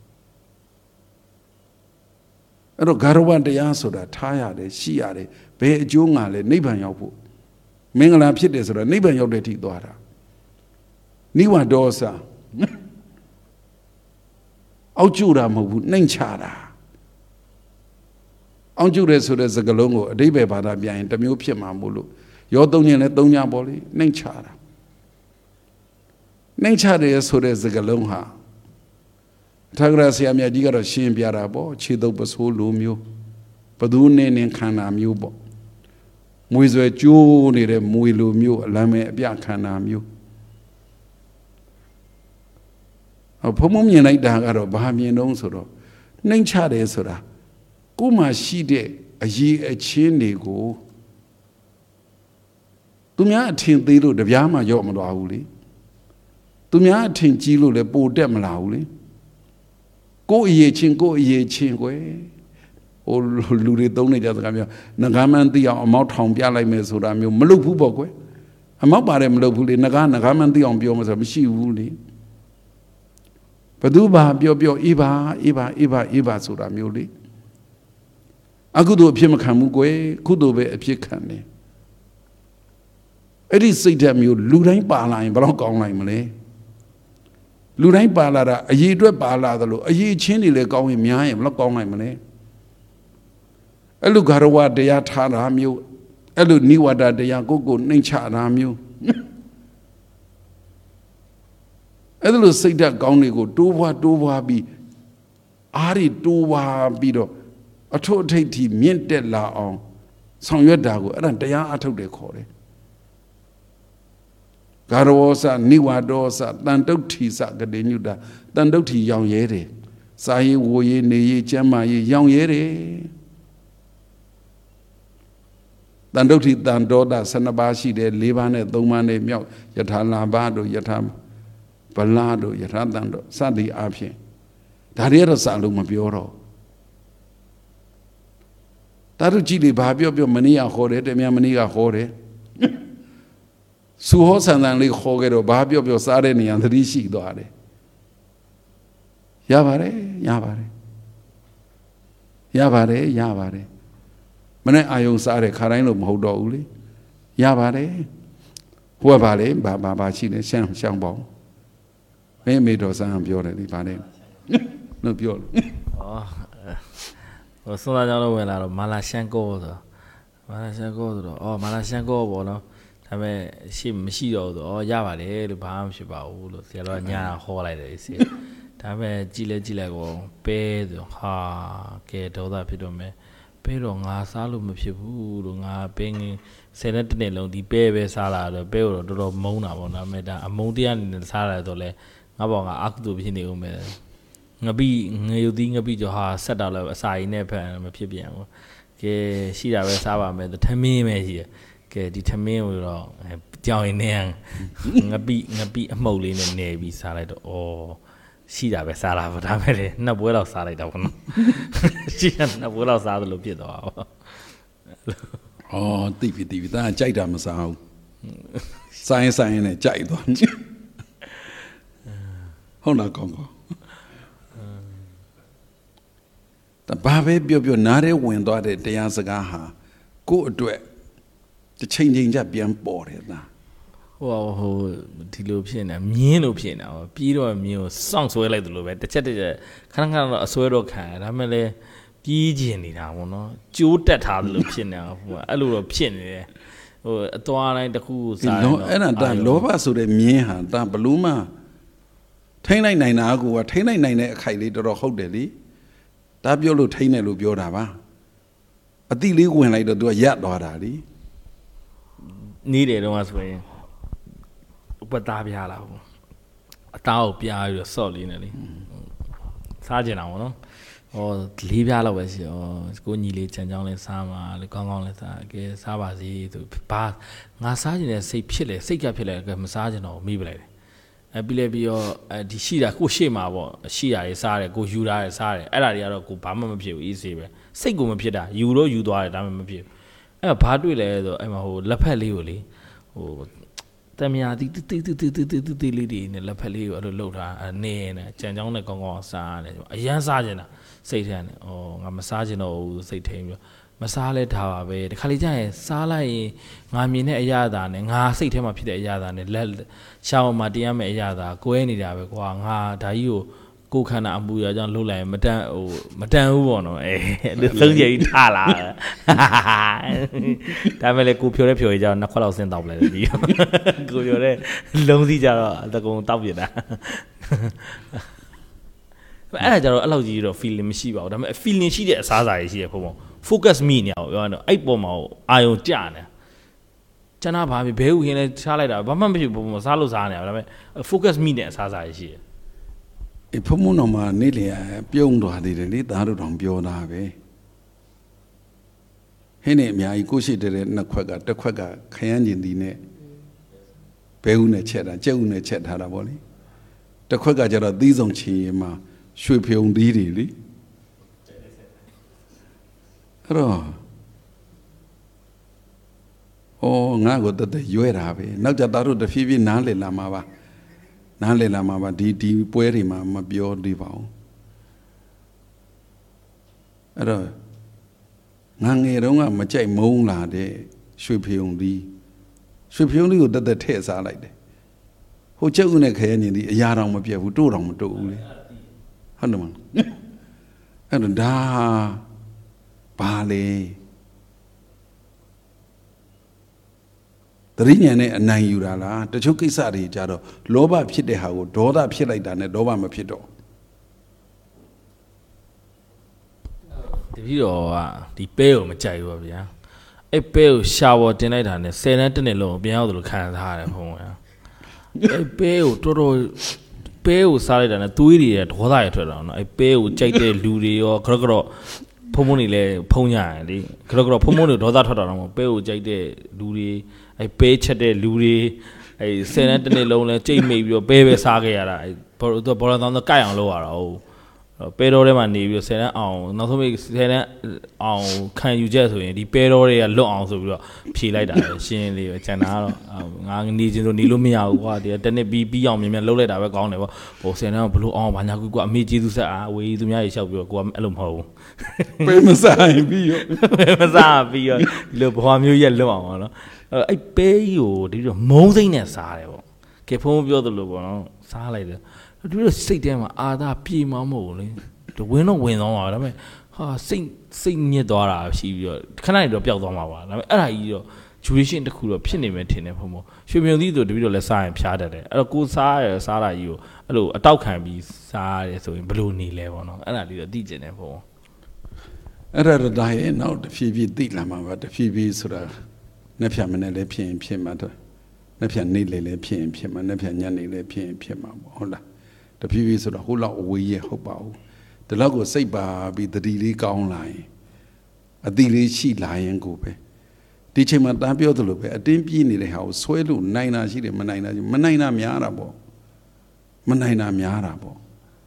A Garawan de Yasoda, tired, she are, be jungale, Niban Yopu. Mingala Pides or a Niban Yodeti daughter. Niwa dosa. Aujura Mobu, Ninchara. Aujure so there's a galongo, a debe bada behind the Mupia Mulu. Your Donia Donia Boli, Ninchara. Ninchara is so there's the Galonha. Tagrasia Miadiga, Shin Biarabo, Chido Basu Lumio, Padune Ninkana Mubo. Muizwe Juni, Muilu Mu, Lame Biakana Mu. A Pomum Night Dagaro, Bahamian Onsoro. Ninchara is Sora. Guma Shide, a ye a chin go. Tumia tin dilu the Yama Yomalauli. Tumia tin Jilu the Bo Demlauli. Go ye chin way. Oh, Ludi don't need just come here. Nagaman the amount home Biala Mesuramio, Malupu Bogwe. A Mabarem Lopuli, Nagaman the on Biomas of Shi Wuli. Paduba, Bio, Iba Suramuli. Agudo Pimakamugwe, Kudobe a Picane. It is say them you Ludain Baline, but online Malay. Ludain Balara, a ye dread Balado, a ye chinny leg going me, I am not online Malay. A look at what they are Taram, a look knew what they are go nature Ramu. A little say that Goni go do what be Ari do what bido. A totati miente la on Song Yodago, and they are out of the core. Garosa, Niwadosa, Dandoti Sagadenuda, Dandoti Young Yere, Sai Woye Ne Jama Young Yere Dandoti Dandoda, Sanabashi, de Livane, Domane, Mio, Yatana Bado, Yatam, Balado, Yatandando, Sadi Apie, Tariera Saluma Bioro. Taru Chili Babio Mania Hore, the Miamania Hore. Suhosan and Lee Hogero, Babio Sareni and Rishi Doare. Yavare. Mane Ayon Sare Karino Modouli. Yavare. Whoever Baba Chile, Shambong. May made us some pure Bade. No pure. So I don't know when I Malashanko. Oh, Malashanko, ဒါပေမဲ့ရှေ့မရှိတော့တော့ရပါတယ်လို့ဘာမှဖြစ်ပါဘူးလို့ဆရာတော်ညာဟောလိုက်တယ်စီဒါပေမဲ့ကြည်လဲကိုပဲဆိုဟာကဲဒေါသဖြစ်တော့မယ်ပဲတော့ငါစားလို့မဖြစ်ဘူးလို့ငါပဲငင်း10နှစ်တစ်နှစ်လုံးဒီပဲစားလာတော့ပဲတော့တော်တော်မုန်းတာပေါ့ဒါပေမဲ့ဒါအမုန်းတရားနဲ့စားရတော့လဲငါဘောငါအာကုသိုလ်ဖြစ်နေဦးမယ်ငပိငရုတ်သီးငပိကြောဟာဆက်တော့လဲအစာရည်နဲ့ဖန်မဖြစ်ပြန်ဘူးကဲရှိတာပဲစားပါမယ်ထမင်းပဲရှိတယ်ကဲဒီထမင်းကိုတော့ကြောင်ရင်နဲ့ငပိအမှုတ်လေးနဲ့နေပြီးစားလိုက်တော့ဩရှိတာပဲစားလာပါဒါပဲလေနှစ်ပွဲတော့စားလိုက်တာပေါ့နော်ရှိတာနှစ်ပွဲတော့စားသလိုဖြစ်သွားပါအော်တိပြီဒါကြိုက်တာမစားဘူးဆိုင်နဲ့ကြိုက်သွားဟုတ်လားကောင်းတဘာပဲပြောနားထဲဝင်သွားတဲ့တရားစကားဟာကိုယ့်အတွက်တစ်ချိန်ကြပြန်ပေါ်တယ်လားဟိုဒီလိုဖြစ်နေတာမြင်းလို့ဖြစ်နေတာပြီးတော့မြင်းကိုစောင့်ဆွဲလိုက်တယ်လို့ပဲတစ်ချက်ခဏတော့အဆွဲတော့ခံဒါမှလည်းပြီးကျင်နေတာပေါ့နော်ကျိုးတက်ထားတယ်လို့ဖြစ်နေတာဟိုအဲ့လိုတော့ဖြစ်နေတယ်ဟိုအသွားတိုင်းတစ်ခုစားတော့အဲ့ဒါလောဘဆိုတဲ့မြင်းဟာဒါဘလို့မှထိမ့်လိုက်နိုင်တာကိုကထိမ့်လိုက်နိုင်တဲ့အခိုက်လေးတော်တော်ဟုတ်တယ်လေဒါပြောလို့ထိမ့်တယ်လို့ပြောတာပါအတိလေးဝင်လိုက်တော့သူကရပ်သွားတာလေနေတယ်တော့ဆိုရင်ဥပသားပြလာဘူးအသားကိုပြားပြီးတော့ဆော့လေးနေလေစားကြင်တာပေါ့နော်ဟောလေးပြားလောက်ပဲရှိကိုညီလေးချန်ချောင်းလေးစားမှာလေကောင်းကောင်းလေးစားကဲစားပါစေသူဘာငါစားကြင်တဲ့စိတ်ဖြစ်လေစိတ်ကဖြစ်လေကဲမစားကြင်တော့မေးပလိုက်တယ်ပြီးတော့ဒီရှိတာကိုရှေ့မှာပေါ့ရှိတာရေးစားတယ်ကိုယူတာရေးစားတယ်အဲ့ဒါတွေကတော့ကိုဘာမှမဖြစ်ဘူးအေးဆေးပဲစိတ်ကိုမဖြစ်တာယူတော့ယူသွားတယ်ဒါမှမဖြစ်ဘူးအဲ့ဘာတွေ့လဲဆိုအဲ့မှာဟိုလက်ဖက်လေးကိုလေဟိုတမယာတီတီလေးတွေနဲ့လက်ဖက်လေးကိုအဲ့လိုလှုပ်ထားနေနေကြံကြောင်းနဲ့ကောင်းကောင်းစားရတယ်အရန်စားကျင်တာစိတ်ထဲနဲ့ဩငါမစားကျင်တော့ဘူးစိတ်ထိန်ပြီးမစားလဲထားပါပဲတခါလေကြာရင်စားလိုက်ရင်ငါမြင်တဲ့အရာသာနဲ့ငါစိတ်ထဲမှာဖြစ်တဲ့အရာသာနဲ့လက်ရှောင်းမှာတရားမဲ့အရာသာကွဲနေတာပဲကွာငါဒါကြီးကိုခန္ဓာအမှုရကြောင့်လှုပ်လိုက်ရင်မတန်ဘူးပေါ့နော်သုံးကြိမ်ထားလာဒါမဲ့လေကိုဖြိုရဲကြောင့်နှစ်ခွက်လောက်ဆင်းတောက်လိုက်တယ်ဒီကိုဖြိုရဲလုံးစည်းကြတော့အတကုံတောက်ပြတာအဲ့ဒါကြတော့အဲ့လောက်ကြီးတော့ feeling မရှိပါဘူးဒါပေမဲ့ feeling ရှိတဲ့အစားအစာတွေရှိရပုံ focus me နေအောင်ပြောရတော့အဲ့ပေါ်မှာအာယုံကြနေကျန်တာဘာပဲဘဲဥခင်းလဲချားလိုက်တာဘာမှမဖြစ်ဘူးပုံစားလို့စားနေရဒါပေမဲ့ focus me နဲ့အစားအစာတွေရှိရဖုံမုံတော်မှာနေလေပြုံးသွားသေးတယ်လေသားတို့တောင်ပြောတာပဲဟင်းနေအများကြီးကိုရှိတဲ့နှစ်ခွက်ကတစ်ခွက်ကခရမ်းကျင်ဒီနဲ့ဘဲဥနဲ့ချက်တာကြက်ဥနဲ့ချက်ထားတာပေါ့လေတစ်ခွက်ကကျတော့သီးစုံချင်ရင်မှာရွှေဖြုံသီးတွေလေအဲ့တော့ငါ့ကိုတသက်ရွဲတာပဲနောက်ကြသားတို့တဖြည်းဖြည်းနားလည်လာမှာပါဒီပွဲတွေမှာမပြောသေးပါဘူးအဲ့တော့ငါငယ်တုန်းကမကြိုက်မုန်းလာတဲ့ရွှေဖြုံသီးကိုတသက်ထည့်စားလိုက်တယ်ဟိုကျုပ်ဦးနဲ့ခဲနေသည်အရာတော်မပြတ်ဘူးတို့တော်မတို့ဘူးလေဟုတ်တယ်မလားအဲ့တော့ဒါဘာလဲတရိညာနဲ့အနိုင်ယူတာလားတချို့ကိစ္စတွေကြတော့လောဘဖြစ်တဲ့ဟာကိုဒေါသဖြစ်လိုက်တာနဲ့ဒေါသမဖြစ်တော့တပည့်တော်ကဒီပဲကိုမကြိုက်ဘူးပါဗျာအဲ့ပဲကိုရှာပေါ်တင်လိုက်တာနဲ့10တန်းတစ်နှစ်လုံးပြန်ရောက်သလိုခံစားရတယ်ဘုံဗျာအဲ့ပဲကိုတော်ပဲကိုစားလိုက်တာနဲ့သွေးတွေဒေါသရထွက်တာနော်အဲ့ပဲကိုကြိုက်တဲ့လူတွေရောကတော့ဖုံနေလဲဖုံကြရတယ်လေကတော့ဖုံတွေဒေါသထွက်တာတော့ပဲကိုကြိုက်တဲ့လူတွေအဲ့ပဲချက်တဲ့လူတွေအဲ့10တန်းတစ်နှစ်လုံးလဲကြိတ်မိတ်ပြီးတော့ပဲစားခဲ့ရတာအဲ့ဘောလုံးတောင်းတော့ကြိုက်အောင်လုပ်ရတာဟုတ်ပဲတော်ထဲမှာနေပြီးတော့10တန်းအောင်နောက်ဆုံး10တန်းအောင်ခံယူချက်ဆိုရင်ဒီပဲတော်တွေကလွတ်အောင်ဆိုပြီးတော့ဖြေလိုက်တာရှင်းလေးပဲကျန်တာကတော့ငါနေချင်းဆိုနေလို့မရဘူးကွာဒီတနေ့ပြီးအောင်မြန်လှုပ်လိုက်တာပဲကောင်းတယ်ပေါ့ဟို10တန်းကဘလို့အောင်ဘာညာကွာအမေကျေးဇူးဆက်အားဝေးသူများကြီးလျှောက်ပြီးတော့ကိုကအဲ့လိုမဟုတ်ဘူးပဲမစားပြီးရောဒီလိုဘွားမျိုးရက်လွတ်အောင်ပေါ့နော်အဲ့ပဲကြီးကိုဒီလိုမုံစိမ့်နဲ့စားတယ်ပေါ့ကဲဖုံးပြောသလိုပေါ့နော်စားလိုက်တယ်ဒီလိုစိတ်ထဲမှာအာသာပြေမမဟုတ်လေဝင်းတော့ဝင်သွားမှာဒါပေမဲ့ဟာစိတ်ညစ်သွားတာရှိပြီးတော့ခဏနေတော့ပျောက်သွားမှာပါဒါပေမဲ့အဲ့ဒါကြီးတော့ duration တစ်ခုတော့ဖြစ်နေမယ်ထင်တယ်ဘုံရွှေမြုံသီးဆိုတပည့်တော်လည်းစားရင်ဖြားတတ်တယ်အဲ့တော့ကိုစားရစားတာကြီးကိုအဲ့လိုအတောက်ခံပြီးစားရတယ်ဆိုရင်ဘယ်လိုနေလဲပေါ့နော်အဲ့ဒါလေးတော့သိကျင်တယ်ဘုံအဲ့ဒါတော့ရဲ့နောက်တစ်ဖြည်းဖြည်းသိလာမှာပါတစ်ဖြည်းဖြည်းဆိုတာနှစ်ဖြတ်မနဲ့လည်းဖြစ်ရင်ဖြစ်မှာတော့နှစ်ဖြတ်နေလေလည်းဖြစ်ရင်ဖြစ်မှာနှစ်ဖြတ်ညနေလည်းဖြစ်ရင်ဖြစ်မှာပေါ့ဟုတ်လားတဖြည်းဖြည်းဆိုတော့ဟိုလောက်အဝေးရဟုတ်ပါဘူးဒီလောက်ကိုစိတ်ပါပြီးတတိလေးကောင်းလာရင်အတိလေးရှိလာရင်ကိုပဲဒီချိန်မှာတားပြောသလိုပဲအတင်းပြေးနေတဲ့ဟာကိုဆွဲလို့နိုင်တာရှိတယ်မနိုင်တာရှိမနိုင်တာများတာပေါ့မနိုင်တာများတာပေါ့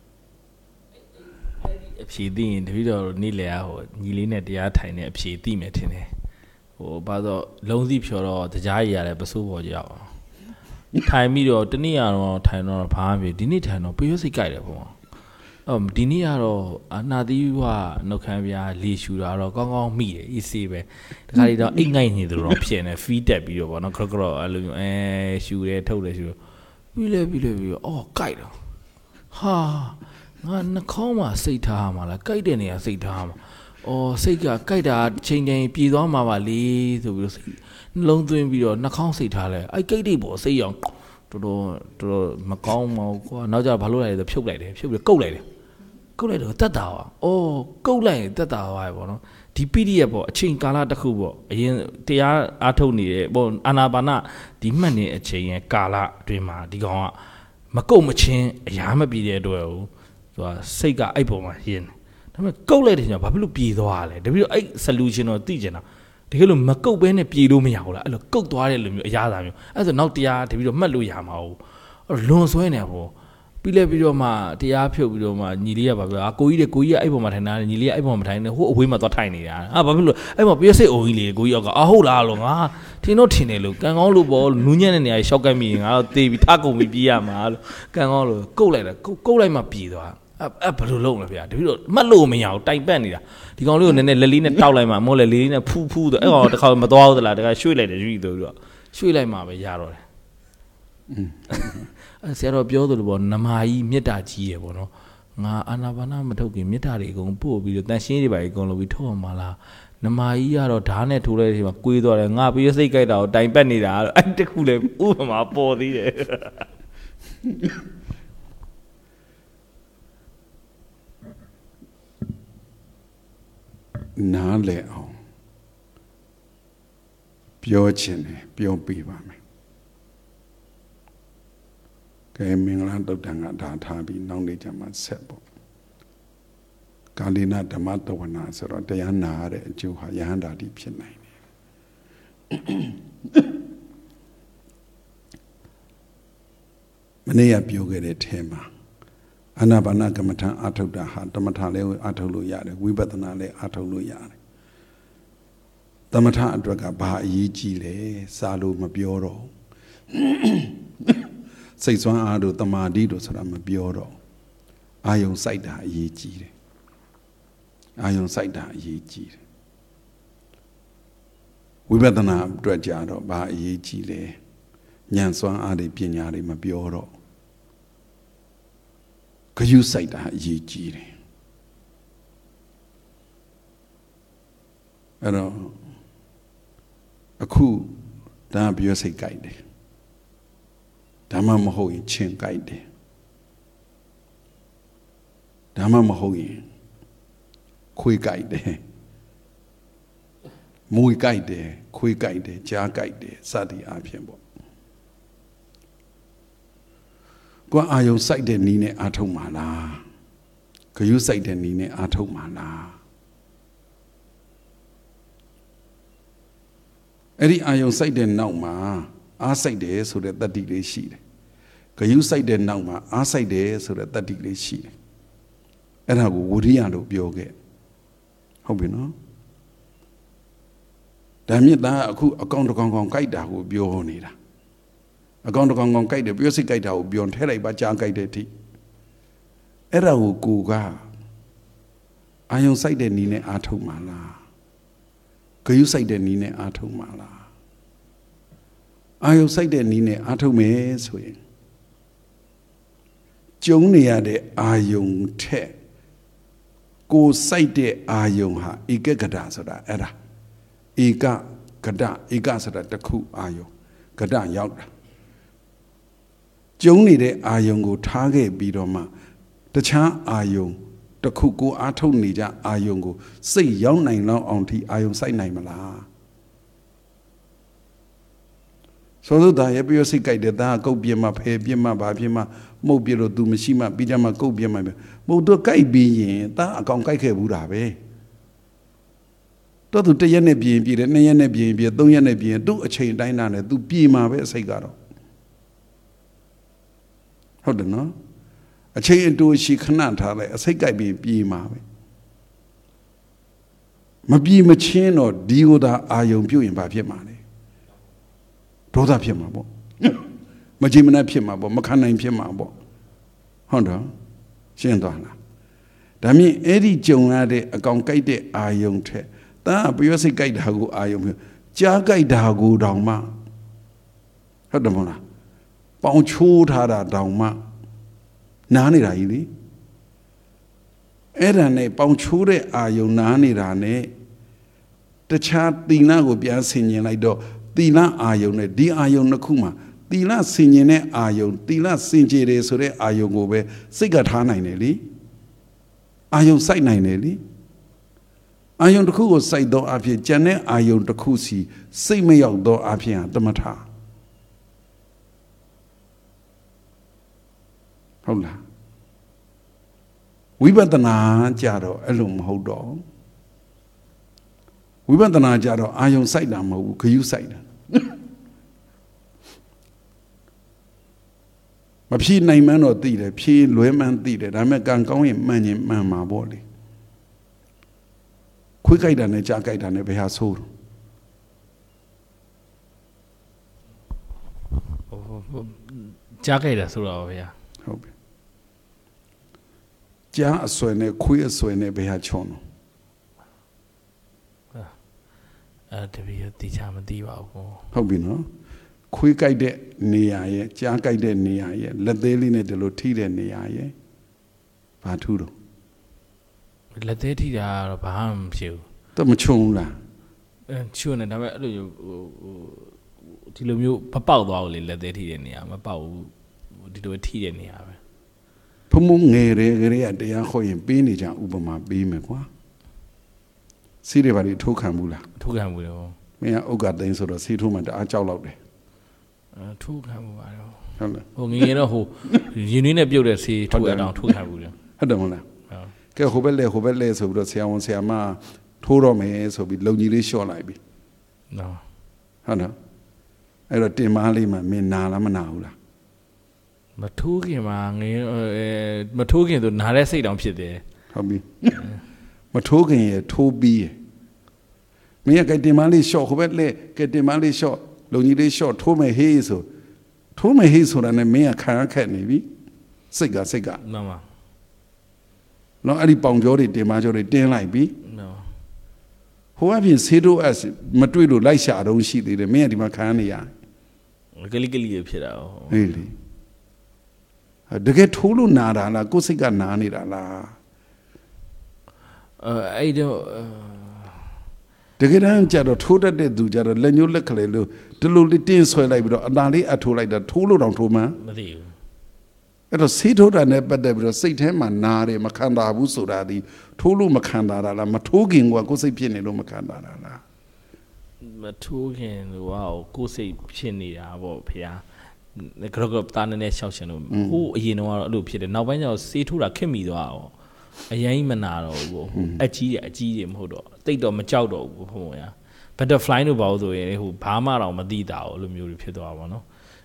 အဖြေသိရင်တပည့်တော်နေ့လေဟိုညီလေးနဲ့တရားထိုင်နေအဖြေသိမယ်ထင်တယ်ဟိုဘာလို့လုံးစီဖြော်တော့တရားရည်ရတယ်ပစိုးပေါ်ကြအောင်ထိုင်ပြီးတော့တနေ့ကတော့ထိုင်တော့ဘာမှမဖြစ်ဒီနေ့ထိုင်တော့ပျောစိတ်ကြိုက်တယ်ပေါ့ဒီနေ့ကတော့အနာသီးဝနှုတ်ခမ်းပြားလေရှူတာတော့ကောင်းကောင်းမိတယ်အေးဆေးပဲတခါလေးတော့အိတ်ငိုက်နေသလိုတော့ဖြစ်နေဖီးတက်ပြီးတော့ဗောနော်ခရခရအဲ့လိုရှူတယ်ထုတ်တယ်ရှူပြီးလဲအော်ကြိုက်တော့ဟာငါနှာခေါင်းမှာစိတ်ထားမှာလားကြိုက်တဲ့နေရာစိတ်ထားမှာအော်စိတ်ကကြိုက်တာချိန်တိုင်းပြေသွားမှာပါလေဆိုပြီးတော့နှလုံးသွင်းပြီးတော့နှာခေါင်းစိတ်ထားလဲအဲ့ကြိတ်တွေပေါ့စိတ်အောင်တော်မကောင်းမဟုတ်ကွာနောက်ကျဘာလို့လဲဆိုဖြုတ်လိုက်တယ်ဖြုတ်ပြီးကုတ်လိုက်တယ်တော့တက်တာပါ။အော်ကုတ်လိုက်ရင်တက်တာပါပေါ့နော်။ဒီ PDF ပေါ့အချိန်ကာလတစ်ခုပေါ့အရင်တရားအားထုတ်နေတဲ့ပေါ့အာနာပါနဒီမှတ်နေအချိန်ရဲ့ကာလအတွင်းမှာဒီကောင်ကမကုတ်မချင်းအရာမပြေတဲ့အတွက်ဟိုသူကစိတ်ကအဲ့ပုံမှာရင်းတယ်။ဒါပေမဲ့ကုတ်လိုက်တဲ့ချိန်မှာဘာဖြစ်လို့ပြေသွားလဲ။တပည့်တော့အဲ့ solution တော့သိကျင်တာ။တကယ်လို့မကုတ်ဘဲနဲ့ပြေလို့မရဘူးလား။အဲ့လိုကုတ်သွားတဲ့လူမျိုးအရာသာမျိုး။အဲ့ဆိုနောက်တရားတပည့်တော့မှတ်လို့ရမှာဟုတ်။အဲ့လွန်ဆွဲနေပေါ့ပြီးလဲပြီးတော့မှတရားဖြုတ်ပြီးတော့မှညီလေးကဘာပြောကိုကြီးကအဲ့ပေါ်မှာထိုင်တာညီလေးကအဲ့ပေါ်မှာထိုင်နေဟိုအဝေးမှာသွားထိုင်နေတာဘာဖြစ်လို့အဲ့မှာပြည့်စိတ်အုံကြီးလေကိုကြီးကဟုတ်လားလို့ငါထင်တယ်လို့ကံကောင်းလို့ပေါ့နူးညံ့တဲ့နေရာရှောက်ကပ်မိရင်ငါတော့တေးပြီးထားကုန်ပြီးပြေးရမှာလို့ကံကောင်းလို့ကုတ်လိုက်တာကုတ်လိုက်မှပြေးသွားအဲ့ဘယ်လိုလုပ်လဲဗျာတပည့်တော့မှတ်လို့မရဘူးတိုင်ပတ်နေတာဒီကောင်လေးကိုနည်းနည်းလက်လေးနဲ့တောက်လိုက်မှမို့လေလေးနဲ့ဖူးတော့အဲ့ကောင်တစ်ခါမသွားဘူးသလားတခါရွှေ့လိုက်တယ်ရွှေ့တော့ရွှေ့လိုက်မှပဲရတော့တယ်ဆရာတော်ပြောသလိုပေါ့နမာကြီးမေတ္တာကြီးရပေါ့နော်ငါအာနာပါနမထုတ်ခင်မေတ္တာတွေအကုန်ပို့ပြီးတော့တန်ရှင်းတွေပါအကုန်လုပ်ပြီးထုတ်အောင်မလားနမာကြီးကတော့ဓာတ်နဲ့ထိုးလိုက်တဲ့ချိန်မှာကွေးသွားတယ်ငါပြီးစိတ်ကြိုက်တာကိုတိုင်ပတ်နေတာအဲ့တခုလေဥပမာပေါ်သေးတယ်နားလည်အောင်ပြောချင်တယ်ပြောပြပါမယ်ကဲမင်္ဂလာတုတ်တန်ကဒါထားပြီးနောက်နေ့ကျမှဆက်ပေါ့ကာလိနဓမ္မတဝနာဆိုတော့တရားနာရတဲ့အကျိုးဟာယဟန္တာတိဖြစ်နိုင်တယ်မနေ့ကပြောခဲ့တဲ့ထဲမှာအာနာပါနကမ္မထအာထုတ်တာဟာတမထလည်းအာထုတ်လို့ရတယ်ဝိပဿနာလည်းအာထုတ်လို့ရတယ်တမထအတွက်ကဘာအရေးကြီးလဲစာလို့မပြောတော့စိတ်ဆွမ်းအားတို့တမာတိတို့ဆိုတာမပြောတော့အာယုံစိုက်တာအရေးကြီးတယ်အာယုံစိုက်တာအရေးကြီးတယ်ဝိပဿနာအတွက်ကြတော့ဘာအရေးကြီးလဲဉာဏ်စွမ်းအားတွေပညာတွေမပြောတော့ဂယုစိုက်တာအရေးကြီးတယ်အဲ့တော့အခုဒါပြောစိတ်ကြိုက်တယ်ဓမ္မမဟုတ်ရင်ချင်းကြိုက်တယ်ဓမ္မမဟုတ်ရင်ခွေးကြိုက်တယ်မွေကြိုက်တယ်ခွေးကြိုက်တယ်ကြားကြိုက်တယ်စသည်အဖြစ်ပေါ့ကိုယ်အာယုံစိုက်တဲ့နီးနဲ့အာထုံမှာလားဂယုစိုက်တဲ့နီးနဲ့အာထုံမှာလားအဲ့ဒီအာယုံစိုက်တဲ့နောက်မှာအားစိုက်တယ်ဆိုတဲ့တတ္တိလေးရှိတယ်။ဂယုစိုက်တဲ့နောက်မှာအားစိုက်တယ်ဆိုတဲ့တတ္တိလေးရှိတယ်။အဲ့ဒါကိုဝိရိယလို့ပြောခဲ့။ဟုတ်ပြီနော်။ဒါမြစ်သားအခုအကောင်တကောင်ကြိုက်တာကိုပြောနေတာ။အကောင်တကောင်ကြိုက်တယ်ပြောစိတ်ကြိုက်တာကိုပြောထဲလိုက်ပါကြားကြိုက်တဲ့အထိ။အဲ့ဒါကိုကအာယုံစိုက်တဲ့နီးနဲ့အားထုတ်မှလား။ဂယုစိုက်တဲ့နီးနဲ့အားထုတ်မှလား။အာယုံစိုက်တဲ့နီးနဲ့အားထုတ်မယ်ဆိုရင်ကျုံနေရတဲ့အာယုံထက်ကိုစိုက်တဲ့အာယုံဟာဧကဂတဆိုတာအဲ့ဒါဧကကဒဧကစရတခုအာယုံကဒရောက်တာကျုံနေတဲ့အာယုံကိုထားခဲ့ပြီးတော့မှတခြားအာယုံတစ်ခုကိုအားထုတ်နေကြအာယုံကိုစိတ်ရောက်နိုင်လောက်အောင်ထိအာယုံစိုက်နိုင်မလားဆိုတော့ဒါရဲ့ပြောစိတ်ကြိုက်တဲ့ဒါကုတ်ပြင်းမှဖယ်ပြင်းမှဘာပြင်းမှမှုတ်ပြလို့ तू မရှိမှပြီးကြမှာကုတ်ပြင်းမှမှုတ်တော့ကြိုက်ပြီးရင်ဒါအကောင်ကြိုက်ခဲ့ဘူးတာပဲတော့ तू 1ရက်နဲ့ပြင်တယ်2ရက်နဲ့ပြင်3ရက်နဲ့ပြင်သူ့အချိန်တိုင်းတာနဲ့ तू ပြေမှာပဲအစိတ်ကတော့ဟုတ်တယ်နော်အချိန်အတူရှိခဏထားလိုက်အစိတ်ကြိုက်ပြီးပြေမှာပဲမပြေမချင်းတော့ဒီကိုသာအာယုံပြုတ်ရင်ဘာဖြစ်မှာလဲဒေါသဖြစ်မှာပေါ့မကြည်မနှက်ဖြစ်မှာပေါ့မခံနိုင်ဖြစ်မှာပေါ့ဟုတ်တော့ရှင်းသွားလားဒါမြင်အဲ့ဒီကြုံရတဲ့အကောင်ကြိုက်တဲ့အာယုံထက်တာပျောစိတ်ကြိုက်တာကိုအာယုံပြုကြားကြိုက်တာကိုတောင်မှဟုတ်တယ်မဟုတ်လားပေါင်ချိုးထားတာတောင်မှနားနေတာကြီးလေအဲ့ဒါနဲ့ပေါင်ချိုးတဲ့အာယုံနားနေတာနဲ့တခြားသီလကိုပြန်ဆင်ញင်လိုက်တော့သီလအာယုံနဲ့ဒီအာယုံနှစ်ခုမှာသီလဆင်ញင်တဲ့အာယုံသီလစင်ကြယ်တယ်ဆိုတဲ့အာယုံကိုပဲစိတ်ကထားနိုင်တယ်လေအာယုံစိုက်နိုင်တယ်လေအာယုံတစ်ခုကိုစိုက်တော့အဖြစ်ကျန်တဲ့အာယုံတစ်ခုစီစိတ်မရောက်တော့အဖြစ်ဟာတမထဟုတ်လားဝိပဿနာကြတော့အဲ့လိုမဟုတ်တော့ဝိပဿနာကြတော့အာယုံစိုက်တာမဟုတ်ဘူးခရုစိုက်တာမဖြေနိုင်မှန်းတော့သိတယ်ဖြေလွဲမှန်းသိတယ်ဒါပေမဲ့ကံကောင်းရင်မှန်ရင်မှန်မှာပေါ့လေခွေးကြိုက်တာနဲ့ကြားကြိုက်တာနဲ့ဘယ်ဟာဆိုးတော့ကြားကြိုက်တာဆိုတော့ဗျာဟုတ်ပြီကြားအစွဲနဲ့ခွေးအစွဲနဲ့ဘယ်ဟာချောင်းတော့တပည့်တိချာမသိပါဘူးဟုတ်ပြီနော်ခွေးကြိုက်တဲ့နေရာရဲ့ကြားကြိုက်တဲ့နေရာရဲ့လက်သေးလေးနဲ့ဒီလိုထိတဲ့နေရာရဲ့ဘာထူးတော့လက်သေးထိတာတော့ဘာမှမဖြစ်ဘူးတော့မချုံဘူးလားချွန်းနေဒါပေမဲ့အဲ့လိုဒီလိုမျိုးမပေါက်သွားဘူးလေလက်သေးထိတဲ့နေရာမပေါက်ဘူးဒီလိုထိတဲ့နေရာပဲဖုံမငယ်ရဲကလေးကတရားခေါ်ရင်ပေးနေကြဥပမာပေးမယ်ကွာစီးတွေဘာတွေထိုးခံဘူးလားထိုးခံဘူးတော့မင်းကဥက္ကသိန်းဆိုတော့စီးထိုးမှတအားကြောက်လောက်တယ်ထိုးခံဘူးပါတော့ဟုတ်လားဟိုငယ်တော့ဟိုရင်းနှီးနဲ့ပြုတ်တဲ့စီးထိုးရအောင်ထိုးခံဘူးလေဟုတ်တယ်မဟုတ်လားကဲဟိုဘက်လဲဆိုပြီးတော့ဆရာဝန်ဆရာမထိုးတော့မယ်ဆိုပြီးလုံကြီးလေးလျှော့လိုက်ပြီနော်ဟုတ်နော်အဲ့တော့တင်မားလေးမှမင်းနာလားမနာဘူးလားမထိုးခင်မှာငယ်မထိုးခင်ဆိုနားတဲ့စိတ်တောင်ဖြစ်တယ်ဟုတ်ပြီမထိုးခင်ရထိုးပြီးရမင်းကတင်မားလေးလျှော့ဟိုဘက်လဲကဲတင်မားလေးလျှော့လုံကြီးလေးလျှော့ထိုးမယ်ဟေးဆိုထိုးမယ်ဟေးဆိုတာနဲ့မင်းကခံရခက်နေပြီစိတ်ကမှန်ပါနော်အဲ့ဒီပေါင်ကြောတွေတင်မားကြောတွေတင်းလိုက်ပြီနော်ဟိုအပြင်ဆေးတို့အပ်မတွေ့လို့လိုက်ရှာတော့ရှိသေးတယ်မင်းကဒီမှာခံနေရကလိဖြစ်တာဟေးလေတကယ်ထိုးလို့နာတာလားကိုယ်စိတ်ကနာနေတာလားအဲ့တော့တကယ်တမ်းကျတော့ထိုးတတ်တဲ့သူကျတော့လက်ညှိုးလက်ခလေလို့ဒီလိုလေးတင်းဆွဲလိုက်ပြီးတော့အသာလေးအထိုးလိုက်တာထိုးလို့တောင်ထိုးမှန်းမသိဘူးအဲ့တော့ဆေးထိုးတာနဲ့ပတ်သက်ပြီးတော့စိတ်ထဲမှာနာတယ်မခံတာဘူးဆိုတာဒီထိုးလို့မခံတာလားမထိုးခင်ကကိုယ်စိတ်ဖြစ်နေလို့မခံတာလားမထိုးခင်ကကိုယ်စိတ်ဖြစ်နေတာပေါ့ဖေဟာကတော့တားနေရှောက်ရှင်လို့ဟိုအရင်တော့အဲ့လိုဖြစ်တယ်နောက်ပိုင်းကျတော့ဆေးထိုးတာခက်မိသွားတော့အရင်မနာတော့ဘူးအကြီးတွေမဟုတ်တော့တိတ်တော့မကြောက်တော့ဘူးဘုံရ butterfly တို့ဘာလို့ဆိုရင်ဟိုဘာမှတော့မသိတာဘူးလိုမျိုးတွေဖြစ်သွားပါတော့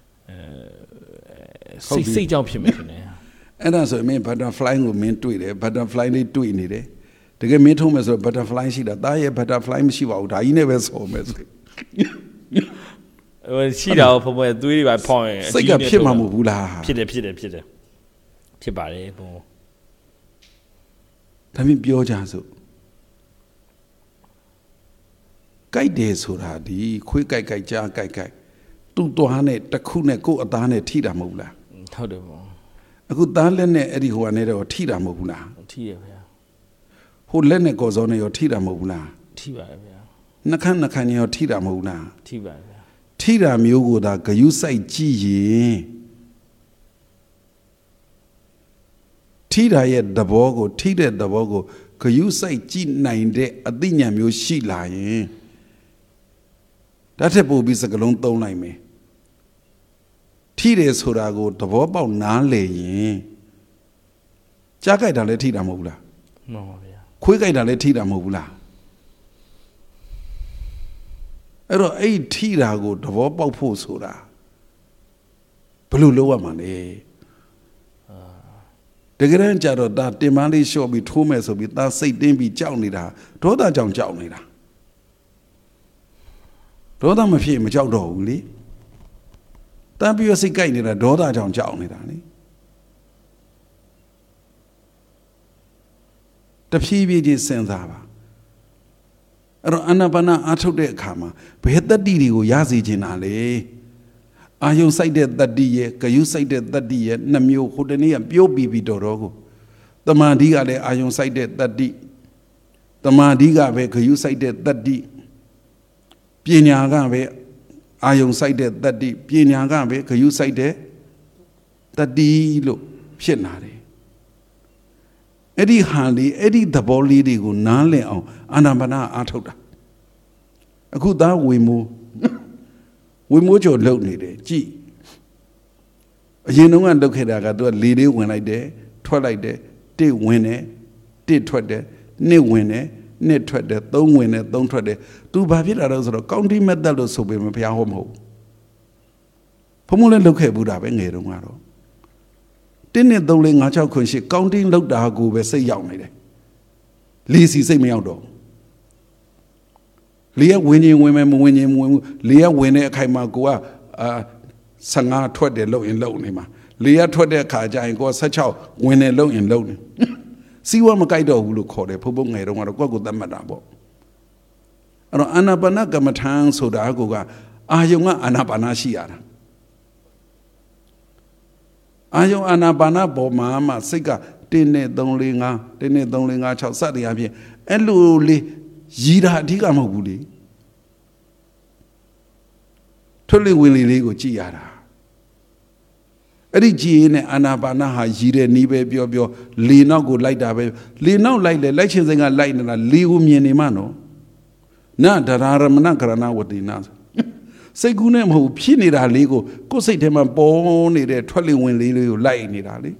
စိတ်ကြောက်ဖြစ်မယ်ရှင်အဲ့ဒါဆိုရင်မင်း butterfly ကိုမင်းတွေ့တယ် butterfly လေးတွေ့နေတယ်တကယ်မင်းထုံးမယ်ဆိုတော့ butterfly ရှိတာတားရဲ့ butterfly မရှိပါဘူးဒါကြီးနဲ့ပဲဆော်မယ်ဆိုရှိတာဘုံဘသွေးတွေပါဖောင်းရင်စိတ်ကဖြစ်မှာမဟုတ်ဘူးလားဖြစ်တယ်ဖြစ်ပါတယ်ဘုံဒါမြင်ပြောကြစို့ကြိုက်တယ်ဆိုတာဒီခွေးကြိုက်ကြားကြိုက်သူ့သွားနဲ့တစ်ခုနဲ့ကိုယ့်အသားနဲ့ထိတာမဟုတ်လားဟုတ်တယ်ဘုံအခုသားလက်နဲ့အဲ့ဒီဟိုကနေတော့ထိတာမဟုတ်ဘူးလားထိရဗျာဟိုလက်နဲ့ကော်စောနဲ့ရောထိတာမဟုတ်ဘူးလားထိပါတယ်ဗျာနှခမ်းနှခမ်းရောထိတာမဟုတ်လားထိပါဗျာထိတာမျိုးကိုသာဂယုစိုက်ကြည့်ရင်ထိတာရဲ့သဘောကိုထိတဲ့သဘောကိုဂယုစိုက်ကြည့်နိုင်တဲ့အသိဉာဏ်မျိုးရှိလာရင်ဒါထက်ပိုပြီးစကလုံးသုံးလိုက်မယ်ထိတယ်ဆိုတာကိုသဘောပေါက်နားလည်ရင်ကြားကြိုက်တာလည်းထိတာမဟုတ်ဘူးလားမှန်ပါဗျာခွေးကြိုက်တာလည်းထိတာမဟုတ်ဘူးလားအဲ့တော့အဲ့ထိတာကိုသဘောပေါက်ဖို့ဆိုတာဘယ်လိုလုပ်ရမှာလဲတကယ်တမ်းကျတော့ဒါတင်မလေးလျှော့ပြီးထိုးမယ်ဆိုပြီးဒါစိတ်တင်းပြီးကြောက်နေတာဒေါသကြောင့်ကြောက်နေတာဒေါသမဖြစ်မကြောက်တော့ဘူးလေတန်ပြီးစိတ်ကြိုက်နေတာဒေါသကြောင့်ကြောက်နေတာလေတဖြည်းဖြည်းချင်းစဉ်းစားပါအဲ့တော့အာနာပါနအားထုတ်တဲ့အခါမှာဘယ်တတ္တိတွေကိုရစေချင်တာလဲအာယုံစိုက်တဲ့တတ္တိရဲ့ဂယုစိုက်တဲ့တတ္တိရဲ့နှစ်မျိုးဟိုတနေ့ကပြောပြီးတော်ကိုတမာဓိကလည်းအာယုံစိုက်တဲ့တတ္တိတမာဓိကပဲဂယုစိုက်တဲ့တတ္တိပညာကပဲအာယုံစိုက်တဲ့တတ္တိပညာကပဲဂယုစိုက်တဲ့တတ္တိလို့ဖြစ်လာတယ်အဲ့ဒီဟာလေးအဲ့ဒီသဘောလေးတွေကိုနားလည်အောင်အာနာပါနအားထုတ်တာအခုသားဝေမိုးကြော်လှုပ်နေတယ်ကြည်အရင်တုန်းကလှုပ်ခဲ့တာကသူကလေလေးဝင်လိုက်တယ်ထွက်လိုက်တယ်တစ်ဝင်တယ်တစ်ထွက်တယ်နှစ်ဝင်တယ်နှစ်ထွက်တယ်သုံးဝင်တယ်သုံးထွက်တယ်သူဘာဖြစ်လာတော့ဆိုတော့ကောင်းတီးမက်သက်လို့ဆိုပေမဲ့ဘုရားဟောမဟုတ်ဘုံမလည်းလှုပ်ခဲ့ဘူးတာပဲငယ်တုန်းကတော့တင်းနဲ့3 4 5 6 9 10ကောင်းတင်းလောက်တာကိုပဲစိတ်ရောက်နေတယ်လေစီစိတ်မရောက်တော့လေကဝင်ခြင်းဝင်မယ်မဝင်ခြင်းမဝင်ဘူးလေကဝင်တဲ့အခိုင်မှာကိုက15ထွက်တယ်လောက်ရင်လောက်နေမှာလေကထွက်တဲ့အခါကျရင်ကိုက16ဝင်တယ်လောက်ရင်လောက်နေစီဝါမကြိုက်တော့ဘူးလို့ခေါ်တယ်ဘုံငယ်တုန်းကတော့ကိုယ့်ကိုသတ်မှတ်တာပေါ့အဲ့တော့အာနာပါနကမ္မထံဆိုတာကိုကအာယုံကအာနာပါနရှိရတာအာယုံအာနာပါနပေါ်မှာမှစိတ်က1နဲ့3 4 5 1နဲ့3 4 5 6စသည်အပြင်အဲ့လိုလေးရည်တာအဓိကမဟုတ်ဘူးလေထွတ်လေဝင်လေးကိုကြည်ရတာအဲ့ဒီကြည်ရင်နဲ့အာနာပါနဟာရည်တဲ့နီးပဲပြောလေနောက်ကိုလိုက်တာပဲလေနောက်လိုက်လေလိုက်ချင်းစိတ်ကလိုက်နေတာလေကိုမြင်နေမှနော်နဒရာရမဏကရဏဝတိနာစိတ်ကူးနဲ့မဟုတ်ဖြစ်နေတာလေးကိုကိုယ်စိတ်ထဲမှာပေါ်နေတဲ့ထွက်လေဝင်လေးကိုလိုက်နေတာလေ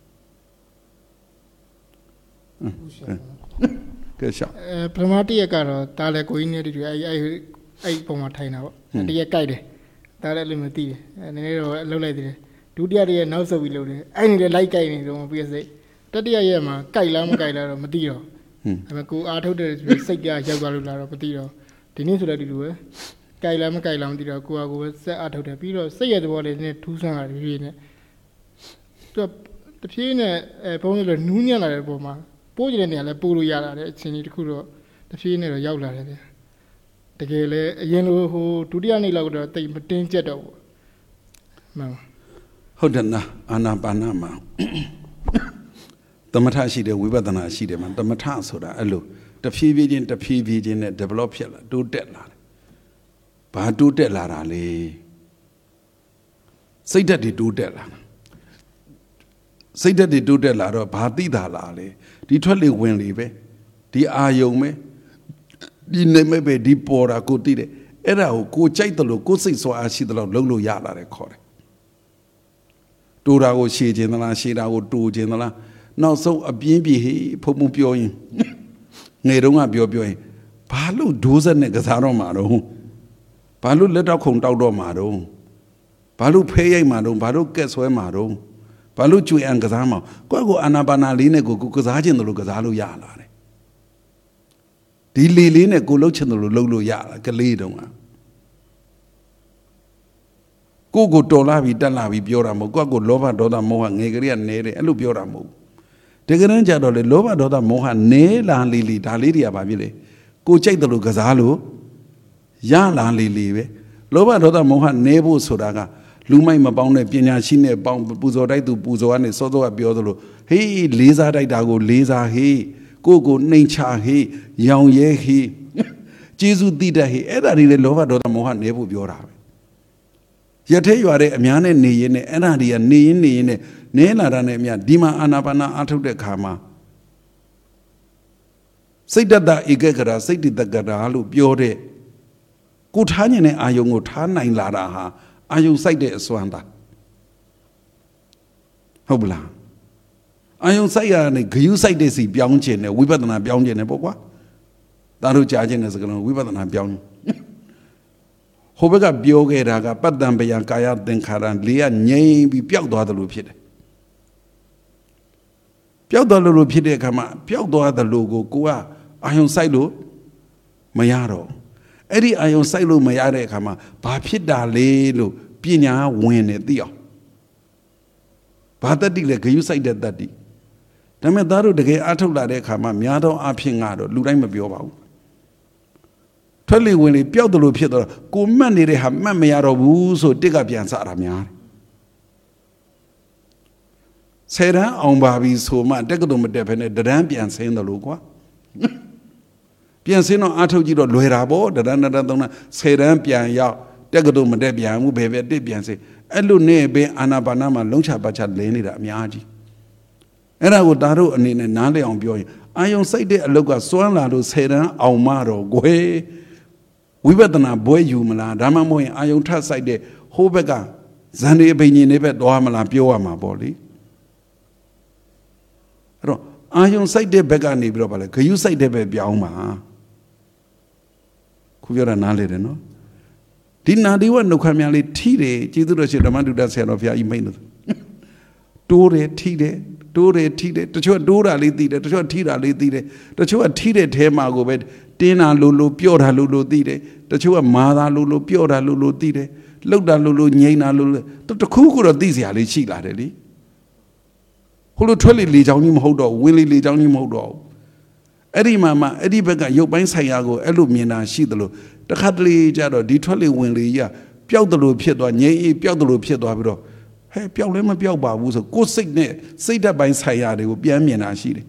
ကဲရှာပထမတစ်ရက်ကတော့တားလေကိုကြီးနဲ့တူအဲ့ပုံမှာထိုင်တာပေါ့တစ်ရက်ကြိုက်တယ်တားလည်းလည်းမသိတယ်နည်းနည်းတော့လှုပ်လိုက်သေးတယ်ဒုတိယတစ်ရက်နောက်ဆုတ်ပြီးလှုပ်တယ်အဲ့ဒီလေလိုက်ကြိုက်နေတော့မပြည့်စိတ်တတိယရက်မှာကြိုက်လားမကြိုက်လားတော့မသိတော့အဲ့မဲ့ကိုအားထုတ်တဲ့စိတ်ကရောက်သွားလို့လားတော့မသိတော့ဒီနေ့ဆိုလည်းဒီလိုပဲကြိုက်လားမကြိုက်လားမသိတော့ကိုပဲဆက်အားထုတ်တယ်ပြီးတော့စိတ်ရဲ့သဘောလေးနဲ့ထူးဆန်းလာတယ်ဖြည်းနဲ့သူကတဖြည်းနဲ့ဘုံလို့နူးညံ့လာတဲ့ပုံမှာပိုးကျတဲ့နေရာလဲပိုးလို့ရလာတဲ့အချိန်ကြီးတစ်ခုတော့တဖြည်းနဲ့တော့ရောက်လာတယ်ဗျတကယ်လဲအရင်လိုဟိုဒုတိယနေ့လောက်တော့တိတ်မတင်းကျက်တော့ဘူးမှန်ဟုတ်တယ်နာအာနာပါနမှာသမထရှိတယ်ဝိပဿနာရှိတယ်မှာသမထဆိုတာအဲ့လိုတဖြည်းဖြည်းချင်းနဲ့ develop ဖြစ်လာတိုးတက်လာတယ်ဘာတိုးတက်လာတာလဲစိတ်ဓာတ်တွေတိုးတက်လာစိတ်ဓာတ်တွေတိုးတက်လာတော့ဘာသိတာလားလဲဒီထွက်လေဝင်လေပဲဒီအာယုံပဲဒီနေမဲ့ပဲဒီပေါ်တာကိုသိတယ်အဲ့ဒါကိုကြိုက်တယ်လို့ကိုစိတ်စွာအားရှိတယ်လို့လုံးလို့ရလာတယ်ခေါ်တယ်တိုးတာကိုရှည်ခြင်းသလားရှည်တာကိုတိုးခြင်းသလားနောက်ဆုံးအပြင်းပြေဟေးဖုံဖုံပြောရင်ငယ်တုန်းကပြောရင်ဘာလို့ဒိုးဆက်နဲ့ကစားတော့မှာတော့ဘာလို့လက်တော့ခုံတောက်တော့မှာတော့ဘာလို့ဖဲရိုက်မှာတော့ဘာလို့ကက်ဆွဲမှာတော့ဘာလို့ကျွေအံကစားမှာကိုအာနာပါနာလေးနဲ့ကိုကစားခြင်းတယ်လို့ကစားလို့ရလာတယ်ဒီလေလေးနဲ့ကိုလှုပ်ခြင်းတယ်လို့လှုပ်လို့ရလာကလေးတုန်းကကိုတော်လာပြီးတက်လာပြီးပြောတာမဟုတ်ကိုလောဘဒေါသမောဟငယ်ကလေးကနေတယ်အဲ့လိုပြောတာမဟုတ်တကယ်တမ်းကျတော့လေလောဘဒေါသမောဟနဲလာလီဒါလေးတွေကဘာဖြစ်လဲကိုကြိုက်တယ်လို့ကစားလို့ရလာလီပဲလောဘဒေါသမောဟနဲဖို့ဆိုတာကလူမိုက်မပေါင်းတဲ့ပညာရှိနဲ့ပေါင်းပူဇော်တိုက်သူပူဇော်ကနေစောစောကပြောသလိုဟေးလေးစားတိုက်တာကိုလေးစားဟေးကိုနှိမ်ချဟေးရောင်ရဲဟေး Jesu dida he era di le loba do mo ha nebu biora Yate you are a man and ne and anadia ne la ranemia dima anabana atu de kama Say that igagara say the garalu biore Good hanyane ayungu tana in laraha ayu say de swanda Hobla ayung say a you say this beyond chin we better not beyond in a boa Daru charging as a girl we better not beyond Hobega biogeraga padam beyan kaya den karan lia nye bi piao do adalu pide piao do lu pide kama piao do adalu go kuwa ayung sai lu mayaro edi ayung sai lu mayare kama ba phida le lu pinya win ne tiao ba tati le gayu sai de tati da me daru tege athuk la de kama mya do a phin nga do lu dai ma pyo ba bu Totally when he built the Lupia, go many they have Mamma so dig up Yan Saramia. Say that on Babies who might take them definite the Rampian saying the Lugua. Piancino Ato Gido Luerabo, the Ranadona, say Rampian Yaw, Degadum Debian, who be Debian say, Elune be Anabanama, Luncha Bacha Leni that Miaji. And I would daru and in a Nale on Bioy. I don't say they look at Swanlado, say that Aumaro, go We better not boy you, Mala, Damamoy, I don't trust I de Hobega, Zandi Bini never doamala Pioama body. I don't say de Begani Brobale, can you say de Biauma? Kuvera Nale, no? Didn't I do one no camali tide, Chidu Shaman to that set of ya email. Dore tide, to show Dora Lidide, to show Tira Lidide, to show a tide Temago bed, Tina Lulu, Pura Lulu Dide, to show a Mada Lulu, Pura Lulu Dide, Luda Lulu, Nyena Lulu, to the Kuku of these Ali Chila, really. Hulu Twilly Lee Johnny Modo, Willie Lee Johnny Modo. Eddie Mama, Eddie Bega, Yoban Sayago, Elumina, Shidalo, the Hadley Jado, Ditwilly Willie, ya, Piodalo Piedo, Nye, Piodalo Piedo. Hey, Piolema Pioba was a good signal. Say that by Sayade will be a Mianashide.